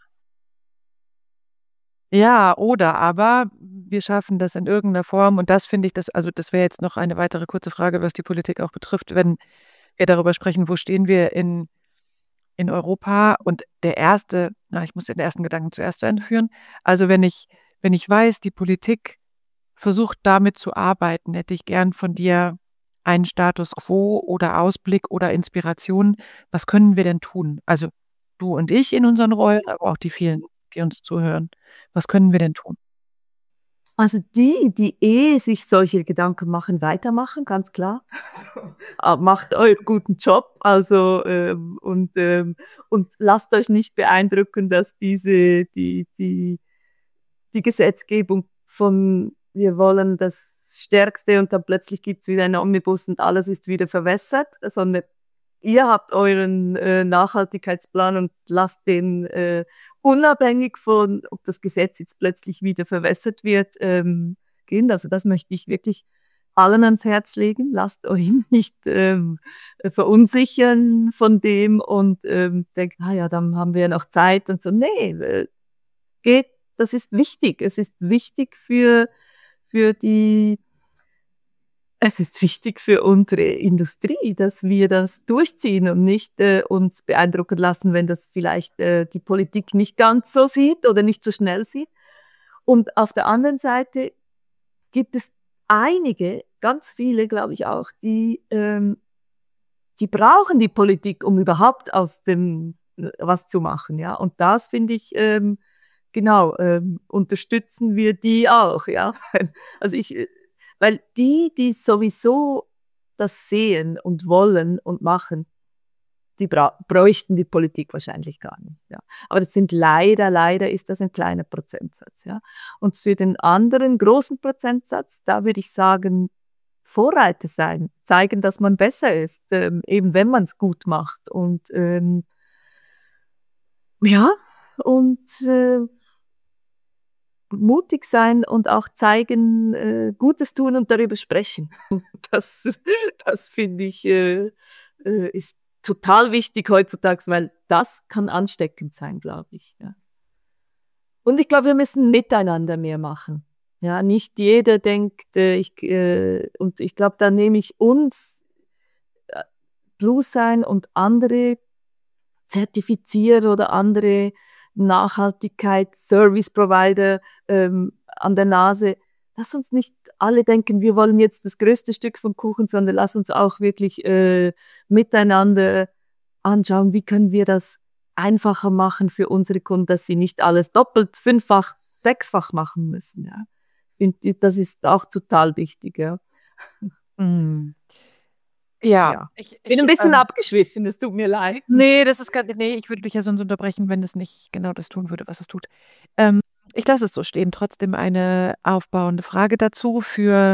ja, oder aber wir schaffen das in irgendeiner Form und das finde ich, das, also das wäre jetzt noch eine weitere kurze Frage, was die Politik auch betrifft, wenn wir darüber sprechen, wo stehen wir in, in Europa und der erste, na, ich muss den ersten Gedanken zuerst zu Ende führen. Also wenn ich, wenn ich weiß, die Politik versucht damit zu arbeiten, hätte ich gern von dir einen Status quo oder Ausblick oder Inspiration. Was können wir denn tun? Also du und ich in unseren Rollen, aber auch die vielen, die uns zuhören. Was können wir denn tun? Also die, die eh sich solche Gedanken machen, weitermachen, ganz klar. Also, macht euren guten Job, also ähm, und ähm, und lasst euch nicht beeindrucken, dass diese die die die Gesetzgebung von wir wollen das Stärkste und dann plötzlich gibt's wieder einen Omnibus und alles ist wieder verwässert, sondern ihr habt euren äh, Nachhaltigkeitsplan und lasst den äh, unabhängig von, ob das Gesetz jetzt plötzlich wieder verwässert wird, ähm, gehen. Also das möchte ich wirklich allen ans Herz legen. Lasst euch nicht ähm, verunsichern von dem und ähm, denkt, ah ja, dann haben wir ja noch Zeit und so. Nee, äh, geht, das ist wichtig. Es ist wichtig für, für die es ist wichtig für unsere Industrie, dass wir das durchziehen und nicht äh, uns beeindrucken lassen, wenn das vielleicht äh, die Politik nicht ganz so sieht oder nicht so schnell sieht. Und auf der anderen Seite gibt es einige, ganz viele, glaube ich auch, die, ähm, die brauchen die Politik, um überhaupt aus dem äh, was zu machen. Ja, und das finde ich ähm, genau ähm, unterstützen wir die auch. Ja, also ich äh, weil die, die sowieso das sehen und wollen und machen, die bra bräuchten die Politik wahrscheinlich gar nicht. Ja. Aber das sind leider, leider ist das ein kleiner Prozentsatz. Ja. Und für den anderen großen Prozentsatz, da würde ich sagen, Vorreiter sein, zeigen, dass man besser ist, ähm, eben wenn man es gut macht. Und ähm, ja, und äh, mutig sein und auch zeigen, äh, Gutes tun und darüber sprechen. Das, das finde ich, äh, äh, ist total wichtig heutzutage, weil das kann ansteckend sein, glaube ich. Ja. Und ich glaube, wir müssen miteinander mehr machen. Ja, nicht jeder denkt, äh, ich, äh, und ich glaube, da nehme ich uns, äh, Bluesign und andere Zertifiziere oder andere Nachhaltigkeits-Service-Provider ähm, an der Nase. Lass uns nicht alle denken, wir wollen jetzt das größte Stück vom Kuchen, sondern lass uns auch wirklich äh, miteinander anschauen, wie können wir das einfacher machen für unsere Kunden, dass sie nicht alles doppelt, fünffach, sechsfach machen müssen. Ja. Ich finde, das ist auch total wichtig. Ja. Mm. Ja, Ja. ich, Bin ich, ein bisschen ähm, abgeschwiffen, es tut mir leid. nee, das ist gar, nee, ich würde dich ja sonst unterbrechen, wenn es nicht genau das tun würde, was es tut. Ähm, ich lasse es so stehen. Trotzdem eine aufbauende Frage dazu für,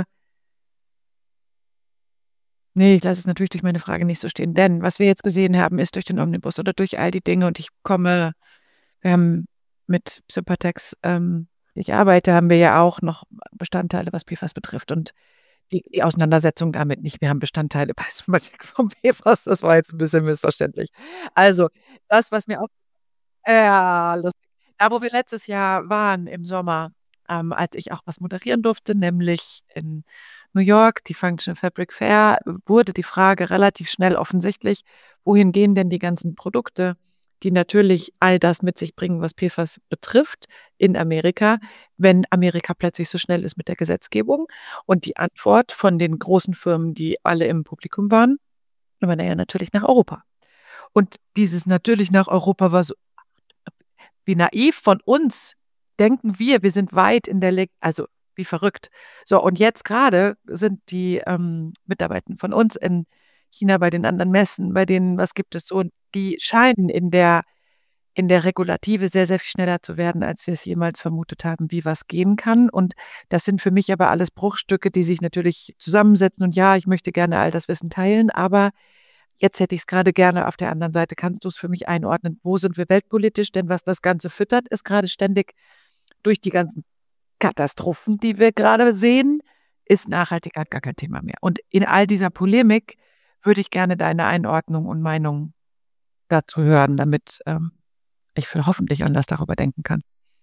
nee, ich lasse es natürlich durch meine Frage nicht so stehen, denn was wir jetzt gesehen haben, ist durch den Omnibus oder durch all die Dinge und ich komme, wir haben mit Sympatex, ähm, ich arbeite, haben wir ja auch noch Bestandteile, was P F A S betrifft und die, die Auseinandersetzung damit nicht. Wir haben Bestandteile bei Sympatex von P F A S, das war jetzt ein bisschen missverständlich. Also, das, was mir auch, ja, lustig. Da, wo wir letztes Jahr waren im Sommer, ähm, als ich auch was moderieren durfte, nämlich in New York, die Functional Fabric Fair, wurde die Frage relativ schnell offensichtlich, wohin gehen denn die ganzen Produkte, die natürlich all das mit sich bringen, was P F A S betrifft, in Amerika, wenn Amerika plötzlich so schnell ist mit der Gesetzgebung. Und die Antwort von den großen Firmen, die alle im Publikum waren, war naja, natürlich nach Europa. Und dieses natürlich nach Europa war so, wie naiv von uns denken wir, wir sind weit in der, Leg also wie verrückt. So, und jetzt gerade sind die ähm, Mitarbeiter von uns in China bei den anderen Messen, bei denen, was gibt es so, und die scheinen in der, in der Regulative sehr, sehr viel schneller zu werden, als wir es jemals vermutet haben, wie was gehen kann. Und das sind für mich aber alles Bruchstücke, die sich natürlich zusammensetzen. Und ja, ich möchte gerne all das Wissen teilen, aber jetzt hätte ich es gerade gerne auf der anderen Seite. Kannst du es für mich einordnen? Wo sind wir weltpolitisch? Denn was das Ganze füttert, ist gerade ständig durch die ganzen Katastrophen, die wir gerade sehen, ist Nachhaltigkeit gar kein Thema mehr. Und in all dieser Polemik würde ich gerne deine Einordnung und Meinung dazu hören, damit ähm, ich für hoffentlich anders darüber denken kann.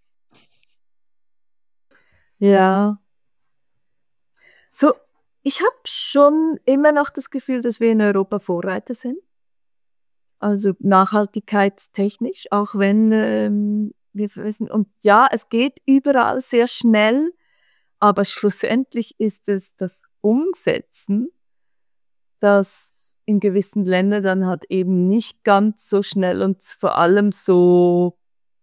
Ja. So, ich habe schon immer noch das Gefühl, dass wir in Europa Vorreiter sind. Also nachhaltigkeitstechnisch, auch wenn ähm, wir wissen, und ja, es geht überall sehr schnell, aber schlussendlich ist es das Umsetzen, das in gewissen Ländern dann halt eben nicht ganz so schnell und vor allem so,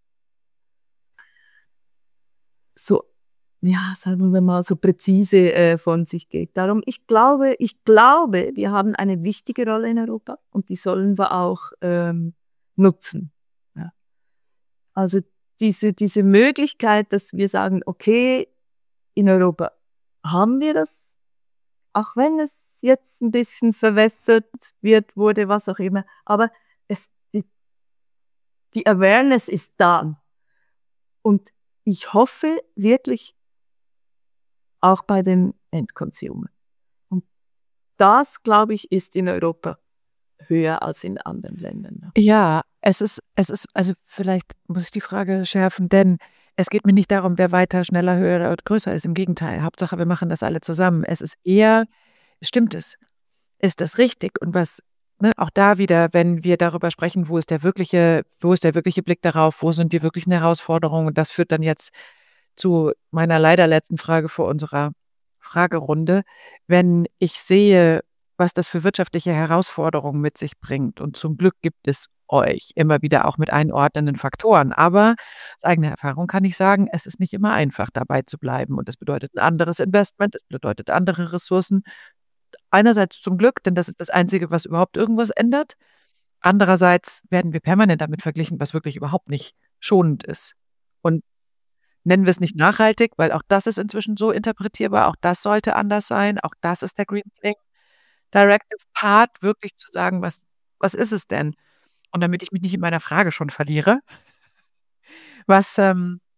so, ja, sagen wir mal, so präzise äh, von sich geht. Darum, ich glaube, ich glaube, wir haben eine wichtige Rolle in Europa und die sollen wir auch ähm, nutzen. Ja. Also diese, diese Möglichkeit, dass wir sagen, okay, in Europa haben wir das, auch wenn es jetzt ein bisschen verwässert wird, wurde, was auch immer, aber es, die, die Awareness ist da. Und ich hoffe wirklich auch bei den Endconsumer. Und das, glaube ich, ist in Europa höher als in anderen Ländern. Ja, es ist, es ist, also vielleicht muss ich die Frage schärfen, denn es geht mir nicht darum, wer weiter, schneller, höher oder größer ist. Im Gegenteil, Hauptsache, wir machen das alle zusammen. Es ist eher, stimmt es? Ist das richtig? Und was, ne, auch da wieder, wenn wir darüber sprechen, wo ist der wirkliche, wo ist der wirkliche Blick darauf, wo sind die wirklichen Herausforderungen? Und das führt dann jetzt zu meiner leider letzten Frage vor unserer Fragerunde. Wenn ich sehe, was das für wirtschaftliche Herausforderungen mit sich bringt, und zum Glück gibt es euch immer wieder auch mit einordnenden Faktoren, aber aus eigener Erfahrung kann ich sagen, es ist nicht immer einfach, dabei zu bleiben und es bedeutet ein anderes Investment, es bedeutet andere Ressourcen. Einerseits zum Glück, denn das ist das Einzige, was überhaupt irgendwas ändert. Andererseits werden wir permanent damit verglichen, was wirklich überhaupt nicht schonend ist. Und nennen wir es nicht nachhaltig, weil auch das ist inzwischen so interpretierbar, auch das sollte anders sein, auch das ist der Green Thing Directive Part, wirklich zu sagen, was, was ist es denn? Und damit ich mich nicht in meiner Frage schon verliere, was, ähm,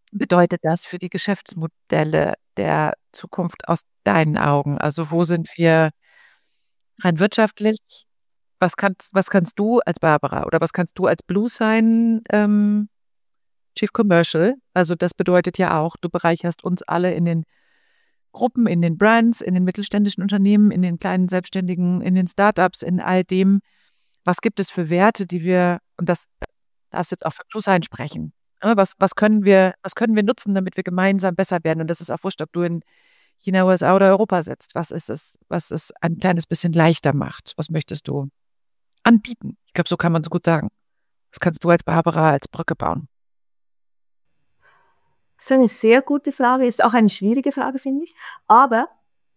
bedeutet das für die Geschäftsmodelle der Zukunft aus deinen Augen? Also wo sind wir rein wirtschaftlich? Was kannst, was kannst du als Barbara oder was kannst du als Bluesign ähm, Chief Commercial? Also das bedeutet ja auch, du bereicherst uns alle in den Gruppen, in den Brands, in den mittelständischen Unternehmen, in den kleinen Selbstständigen, in den Startups, in all dem. Was gibt es für Werte, die wir, und das darfst jetzt auch für Bluesign sprechen. Ne? Was, was können wir, was können wir nutzen, damit wir gemeinsam besser werden? Und das ist auch wurscht, ob du in China, U S A oder Europa sitzt. Was ist es, was es ein kleines bisschen leichter macht? Was möchtest du anbieten? Ich glaube, so kann man es gut sagen. Was kannst du als Barbara als Brücke bauen? Das ist eine sehr gute Frage, ist auch eine schwierige Frage, finde ich. Aber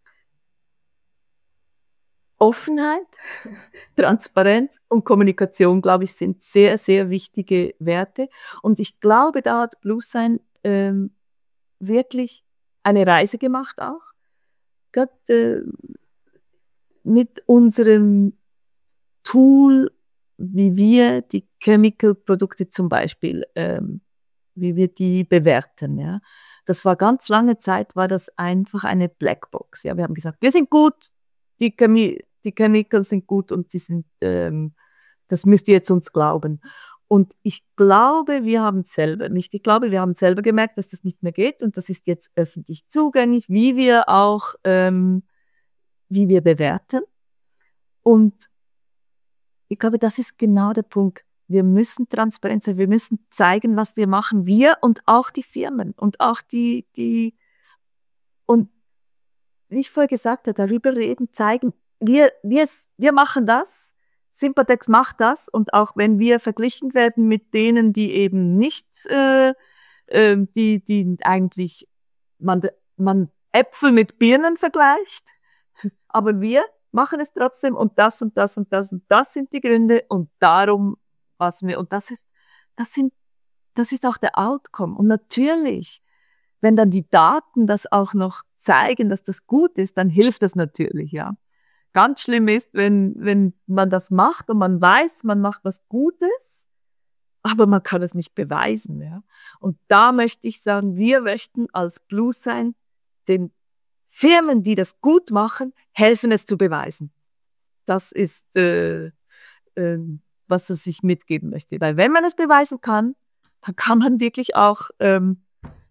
Offenheit, Transparenz und Kommunikation, glaube ich, sind sehr, sehr wichtige Werte. Und ich glaube, da hat Bluesign ähm, wirklich eine Reise gemacht auch. Gerade äh, mit unserem Tool, wie wir die Chemical-Produkte zum Beispiel, ähm, wie wir die bewerten. Ja. Das war ganz lange Zeit, war das einfach eine Blackbox. Ja. Wir haben gesagt, wir sind gut, die, Chemie, die Chemicals sind gut und die sind, ähm, das müsst ihr jetzt uns glauben. Und ich glaube, wir haben selber nicht, ich glaube, wir haben selber gemerkt, dass das nicht mehr geht und das ist jetzt öffentlich zugänglich, wie wir auch, ähm, wie wir bewerten. Und ich glaube, das ist genau der Punkt. Wir müssen transparent sein, wir müssen zeigen, was wir machen, wir und auch die Firmen und auch die, die, und wie ich vorher gesagt habe, darüber reden, zeigen, wir, wir, wir machen das, Sympatex macht das und auch wenn wir verglichen werden mit denen, die eben nicht, äh, äh, die, die eigentlich, man, man Äpfel mit Birnen vergleicht, aber wir machen es trotzdem und das und das und das und das sind die Gründe und darum, was wir, und das ist, das sind, das ist auch der Outcome. Und natürlich, wenn dann die Daten das auch noch zeigen, dass das gut ist, dann hilft das natürlich, ja. Ganz schlimm ist, wenn, wenn man das macht und man weiß, man macht was Gutes, aber man kann es nicht beweisen, ja. Und da möchte ich sagen, wir möchten als Bluesign den Firmen, die das gut machen, helfen es zu beweisen. Das ist, äh, äh, was ich mitgeben möchte. Weil wenn man es beweisen kann, dann kann man wirklich auch ähm,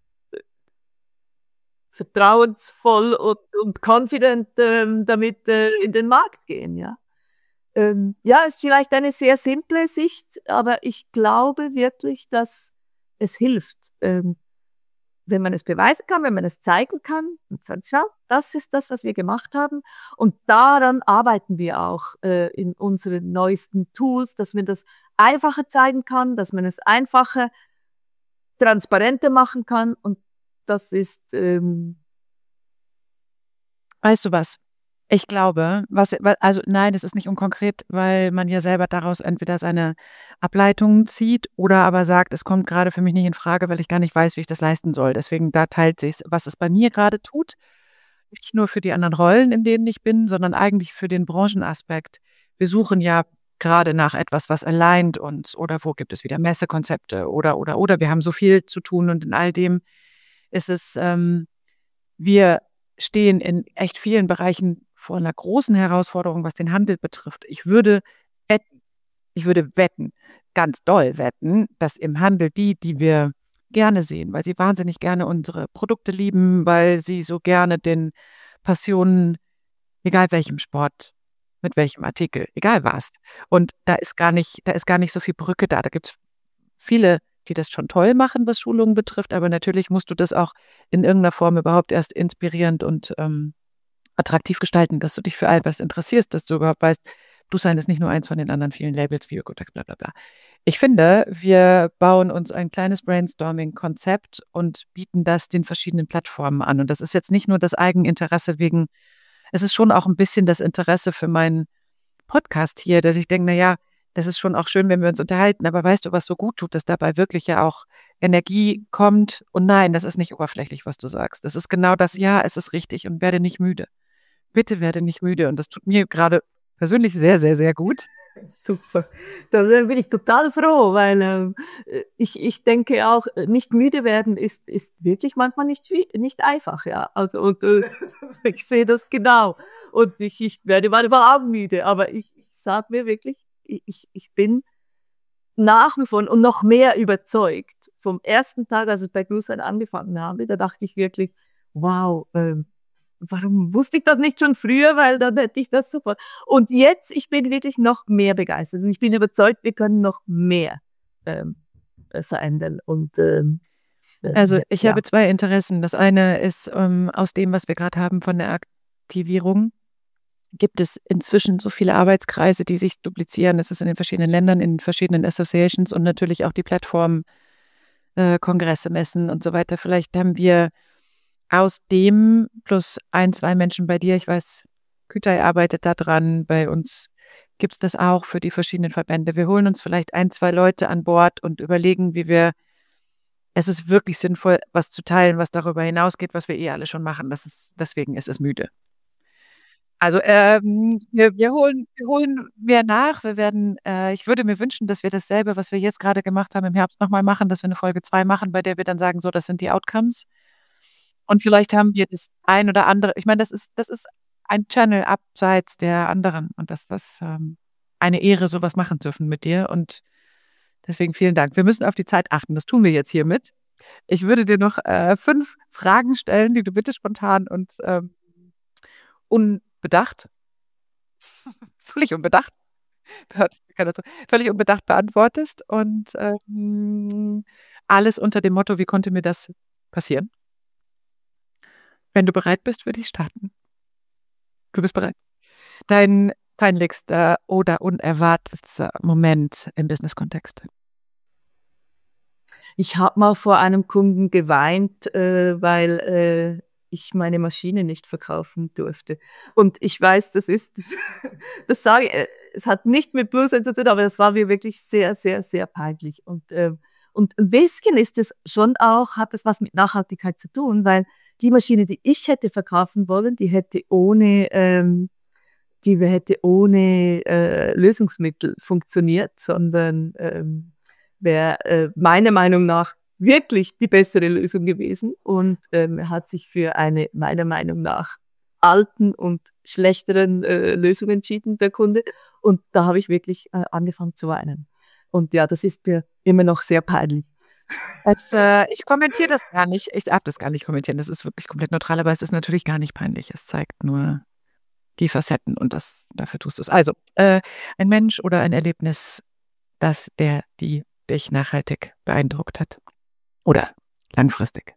vertrauensvoll und, und confident ähm, damit äh, in den Markt gehen. Ja, ähm, ja, ist vielleicht eine sehr simple Sicht, aber ich glaube wirklich, dass es hilft. Ähm, wenn man es beweisen kann, wenn man es zeigen kann und sagt, schau, das ist das, was wir gemacht haben. Und daran arbeiten wir auch äh, in unseren neuesten Tools, dass man das einfacher zeigen kann, dass man es einfacher, transparenter machen kann. Und das ist... Ähm Weißt du was? Ich glaube, was, also nein, es ist nicht unkonkret, weil man ja selber daraus entweder seine Ableitungen zieht oder aber sagt, es kommt gerade für mich nicht in Frage, weil ich gar nicht weiß, wie ich das leisten soll. Deswegen, da teilt sich's, was es bei mir gerade tut. Nicht nur für die anderen Rollen, in denen ich bin, sondern eigentlich für den Branchenaspekt. Wir suchen ja gerade nach etwas, was aligned uns oder wo gibt es wieder Messekonzepte oder, oder, oder. Wir haben so viel zu tun und in all dem ist es, ähm, wir stehen in echt vielen Bereichen vor einer großen Herausforderung, was den Handel betrifft. Ich würde wetten, ich würde wetten, ganz doll wetten, dass im Handel die, die wir gerne sehen, weil sie wahnsinnig gerne unsere Produkte lieben, weil sie so gerne den Passionen, egal welchem Sport, mit welchem Artikel, egal was. Und da ist gar nicht, da ist gar nicht so viel Brücke da. Da gibt es viele, die das schon toll machen, was Schulungen betrifft, aber natürlich musst du das auch in irgendeiner Form überhaupt erst inspirierend und ähm, attraktiv gestalten, dass du dich für all was interessierst, dass du überhaupt weißt, Bluesign ist nicht nur eins von den anderen vielen Labels wie Ökotex, bla bla bla. Ich finde, wir bauen uns ein kleines Brainstorming-Konzept und bieten das den verschiedenen Plattformen an. Und das ist jetzt nicht nur das Eigeninteresse wegen, es ist schon auch ein bisschen das Interesse für meinen Podcast hier, dass ich denke, na ja, das ist schon auch schön, wenn wir uns unterhalten, aber weißt du, was so gut tut, dass dabei wirklich ja auch Energie kommt? Und nein, das ist nicht oberflächlich, was du sagst. Das ist genau das, ja, es ist richtig und werde nicht müde. Bitte werde nicht müde. Und das tut mir gerade persönlich sehr, sehr, sehr gut. Super. Da bin ich total froh, weil ähm, ich, ich denke auch, nicht müde werden ist, ist wirklich manchmal nicht, nicht einfach, ja. Also, und äh, ich sehe das genau. Und ich, ich werde manchmal auch müde, aber ich, ich sage mir wirklich, ich, ich bin nach wie vor und noch mehr überzeugt. Vom ersten Tag, als ich bei Blueside angefangen habe, da dachte ich wirklich, wow, ähm, warum wusste ich das nicht schon früher, weil dann hätte ich das sofort. Und jetzt, ich bin wirklich noch mehr begeistert und ich bin überzeugt, wir können noch mehr ähm, äh, verändern. Und ähm, äh, Also ich ja, habe zwei Interessen. Das eine ist ähm, aus dem, was wir gerade haben von der Aktivierung, gibt es inzwischen so viele Arbeitskreise, die sich duplizieren. Es ist in den verschiedenen Ländern, in verschiedenen Associations und natürlich auch die Plattformen, äh, Kongresse, Messen und so weiter. Vielleicht haben wir aus dem plus ein, zwei Menschen bei dir, ich weiß, Kütei arbeitet da dran, bei uns gibt es das auch für die verschiedenen Verbände. Wir holen uns vielleicht ein, zwei Leute an Bord und überlegen, wie wir, es ist wirklich sinnvoll, was zu teilen, was darüber hinausgeht, was wir eh alle schon machen. Das ist, deswegen ist es müde. Also ähm, wir, wir holen, wir holen mehr nach. Wir werden, äh, ich würde mir wünschen, dass wir dasselbe, was wir jetzt gerade gemacht haben, im Herbst nochmal machen, dass wir eine Folge zwei machen, bei der wir dann sagen, so, das sind die Outcomes. Und vielleicht haben wir das ein oder andere, ich meine, das ist, das ist ein Channel abseits der anderen und das ist ähm, eine Ehre, sowas machen zu dürfen mit dir. Und deswegen vielen Dank. Wir müssen auf die Zeit achten. Das tun wir jetzt hiermit. Ich würde dir noch äh, fünf Fragen stellen, die du bitte spontan und ähm, unbedacht, völlig unbedacht, hört keiner zu, völlig unbedacht beantwortest und ähm, alles unter dem Motto, wie konnte mir das passieren? Wenn du bereit bist, würde ich starten. Du bist bereit. Dein peinlichster oder unerwartetster Moment im Business-Kontext? ich habe mal vor einem Kunden geweint, äh, weil äh, ich meine Maschine nicht verkaufen durfte. Und ich weiß, das ist, das sage ich, äh, es hat nichts mit Blues zu tun, aber das war mir wirklich sehr, sehr, sehr peinlich. Und, äh, und ein bisschen ist es schon auch, hat es was mit Nachhaltigkeit zu tun, weil die Maschine, die ich hätte verkaufen wollen, die hätte ohne, ähm, die hätte ohne äh, Lösungsmittel funktioniert, sondern ähm, wäre äh, meiner Meinung nach wirklich die bessere Lösung gewesen. Und ähm, er hat sich für eine meiner Meinung nach alten und schlechteren äh, Lösung entschieden, der Kunde. Und da habe ich wirklich äh, angefangen zu weinen. Und ja, das ist mir immer noch sehr peinlich. Als, äh, ich kommentiere das gar nicht. Ich darf das gar nicht kommentieren. Das ist wirklich komplett neutral, aber es ist natürlich gar nicht peinlich. Es zeigt nur die Facetten und das, dafür tust du es. Also, äh, ein Mensch oder ein Erlebnis, das der, die dich nachhaltig beeindruckt hat. Oder langfristig.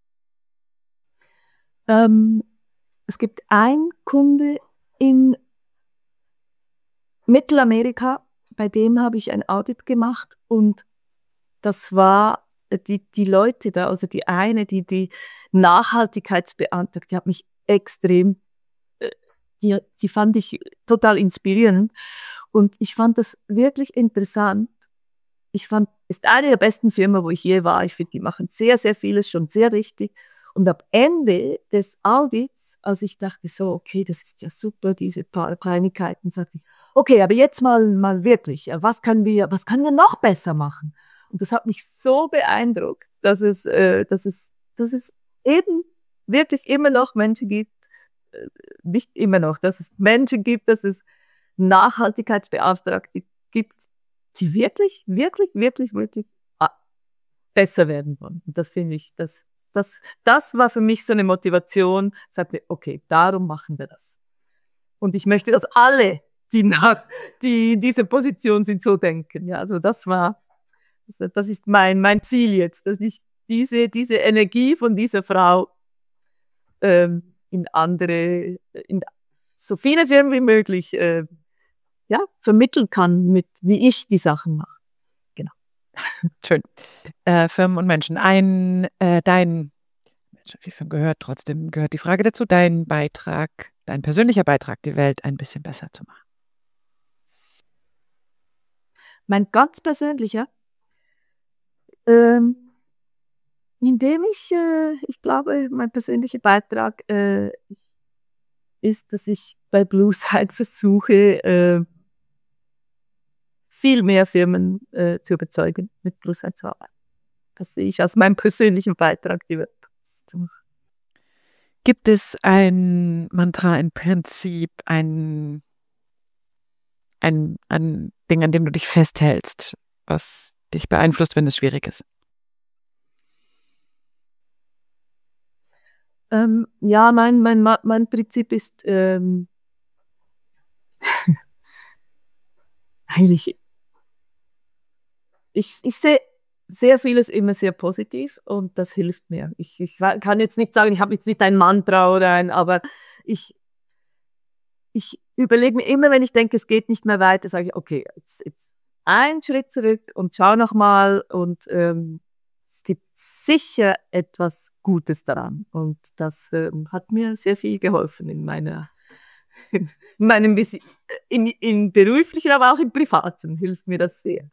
Ähm, es gibt einen Kunde in Mittelamerika, bei dem habe ich ein Audit gemacht und das war äh, die, die Leute da, also die eine, die die Nachhaltigkeitsbeantragte, die hat mich extrem, äh, die, die fand ich total inspirierend und ich fand das wirklich interessant. Ich fand, ist eine der besten Firmen, wo ich je war. Ich finde, die machen sehr, sehr vieles schon sehr richtig. Und am Ende des Audits, als ich dachte so, okay, das ist ja super, diese paar Kleinigkeiten, sagte ich, okay, aber jetzt mal, mal wirklich, ja, was können wir, was können wir noch besser machen? Und das hat mich so beeindruckt, dass es, äh, dass es, dass es eben wirklich immer noch Menschen gibt, äh, nicht immer noch, dass es Menschen gibt, dass es Nachhaltigkeitsbeauftragte gibt, die wirklich, wirklich, wirklich, wirklich ah, besser werden wollen. Und das finde ich, das, das, das war für mich so eine Motivation, sagte, okay, darum machen wir das. Und ich möchte, dass alle, die nach, die in dieser Position sind, so denken. Ja, also das war, das ist mein, mein Ziel jetzt, dass ich diese, diese Energie von dieser Frau ähm, in andere, in so viele Firmen wie möglich äh, ja, vermitteln kann, mit wie ich die Sachen mache. Genau. Schön. Äh, Firmen und Menschen. Ein, äh, dein, wie viel gehört, trotzdem gehört die Frage dazu, dein Beitrag, dein persönlicher Beitrag, die Welt ein bisschen besser zu machen. Mein ganz persönlicher, ähm, indem ich, äh, ich glaube, mein persönlicher Beitrag äh, ist, dass ich bei Blueside versuche, äh, viel mehr Firmen äh, zu überzeugen, mit Plus-Eins zu arbeiten. Das sehe ich als meinen persönlichen Beitrag, die wir zu machen. Gibt es ein Mantra, ein Prinzip, ein, ein, ein Ding, an dem du dich festhältst, was dich beeinflusst, wenn es schwierig ist? Ähm, ja, mein, mein, mein Prinzip ist ähm, eigentlich, ich, ich sehe sehr vieles immer sehr positiv und das hilft mir. Ich, ich kann jetzt nicht sagen, ich habe jetzt nicht ein Mantra oder ein, aber ich, ich überlege mir immer, wenn ich denke, es geht nicht mehr weiter, sage ich, okay, jetzt, jetzt einen Schritt zurück und schau nochmal und ähm, es gibt sicher etwas Gutes daran. Und das ähm, hat mir sehr viel geholfen in meiner, in meinem, in, in beruflichen, aber auch im privaten hilft mir das sehr.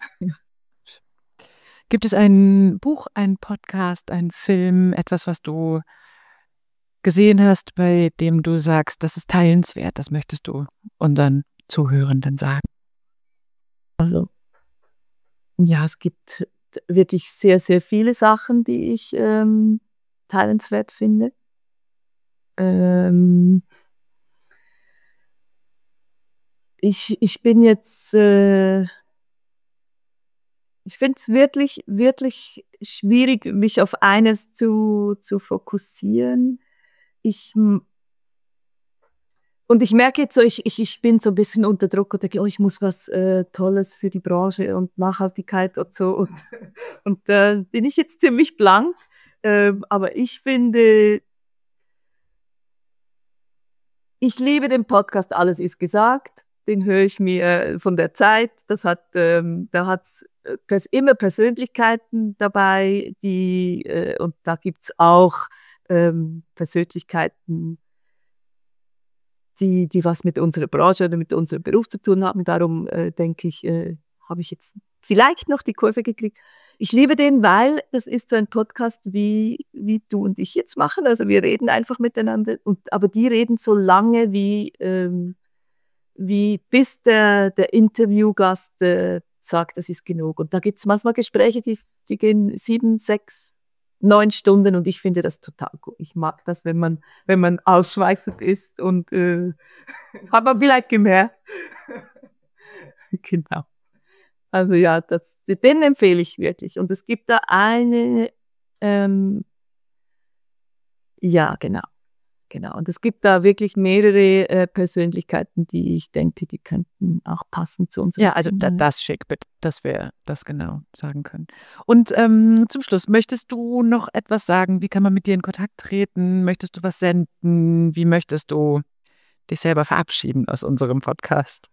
Gibt es ein Buch, ein Podcast, ein Film, etwas, was du gesehen hast, bei dem du sagst, das ist teilenswert, das möchtest du unseren Zuhörenden sagen? Also, ja, es gibt wirklich sehr, sehr viele Sachen, die ich ähm, teilenswert finde. Ähm, ich, ich bin jetzt, äh, ich finde es wirklich, wirklich schwierig, mich auf eines zu, zu fokussieren. Ich, und ich merke jetzt so, ich, ich, ich bin so ein bisschen unter Druck und denke, oh, ich muss was äh, Tolles für die Branche und Nachhaltigkeit und so. Und, und äh, bin ich jetzt ziemlich blank. Ähm, aber ich finde, ich liebe den Podcast Alles ist gesagt. Den höre ich mir von der Zeit. Das hat, ähm, da hat's pers- immer Persönlichkeiten dabei, die äh, und da gibt's auch ähm, Persönlichkeiten, die, die was mit unserer Branche oder mit unserem Beruf zu tun haben. Darum äh, denke ich, äh, habe ich jetzt vielleicht noch die Kurve gekriegt. Ich liebe den, weil das ist so ein Podcast, wie, wie du und ich jetzt machen. Also wir reden einfach miteinander, und, aber die reden so lange, wie, ähm, wie bis der, der Interviewgast äh, sagt, das ist genug. Und da gibt es manchmal Gespräche, die, die gehen sieben, sechs, neun Stunden, und ich finde das total gut. Ich mag das, wenn man, wenn man ausschweifend ist, und äh, hat man vielleicht gemerkt. Genau. Also ja, das, den empfehle ich wirklich. Und es gibt da eine, ähm, ja, genau. Genau. Und es gibt da wirklich mehrere äh, Persönlichkeiten, die ich denke, die könnten auch passen zu uns. Ja, also da, das schick bitte, dass wir das genau sagen können. Und ähm, zum Schluss, möchtest du noch etwas sagen? Wie kann man mit dir in Kontakt treten? Möchtest du was senden? Wie möchtest du dich selber verabschieden aus unserem Podcast?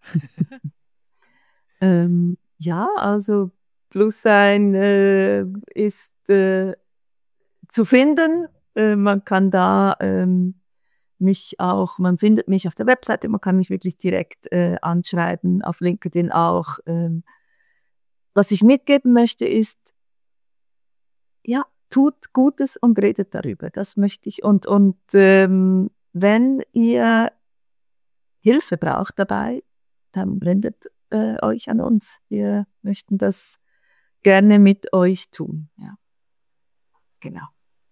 ähm, ja, also Plus-Eins äh, ist äh, zu finden. Äh, man kann da ähm, mich auch, man findet mich auf der Webseite, man kann mich wirklich direkt äh, anschreiben, auf LinkedIn auch. Ähm, was ich mitgeben möchte ist, ja, tut Gutes und redet darüber. Das möchte ich. Und, und ähm, wenn ihr Hilfe braucht dabei, dann wendet äh, euch an uns. Wir möchten das gerne mit euch tun. Ja, genau.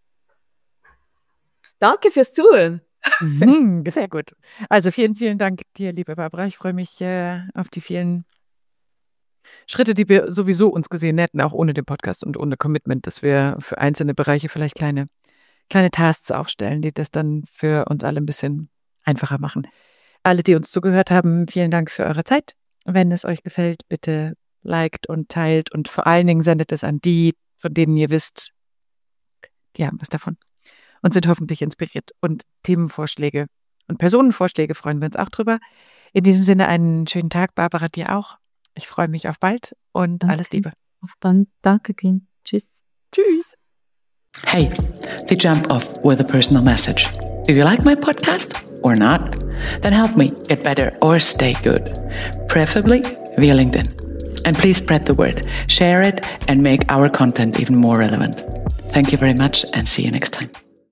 Danke fürs Zuhören. Mhm, sehr gut. Also vielen, vielen Dank dir, liebe Barbara. Ich freue mich äh, auf die vielen Schritte, die wir sowieso uns gesehen hätten, auch ohne den Podcast und ohne Commitment, dass wir für einzelne Bereiche vielleicht kleine, kleine Tasks aufstellen, die das dann für uns alle ein bisschen einfacher machen. Alle, die uns zugehört haben, vielen Dank für eure Zeit. Wenn es euch gefällt, bitte liked und teilt und vor allen Dingen sendet es an die, von denen ihr wisst, die haben was davon und sind hoffentlich inspiriert. Und Themenvorschläge und Personenvorschläge freuen wir uns auch drüber. In diesem Sinne einen schönen Tag, Barbara, dir auch. Ich freue mich auf bald und Danke. Alles Liebe. Auf bald. Danke, Kim. Tschüss. Tschüss. Hey, the jump off with a personal message. Do you like my podcast or not? Then help me get better or stay good, preferably via LinkedIn. And please spread the word, share it, and make our content even more relevant. Thank you very much, and see you next time.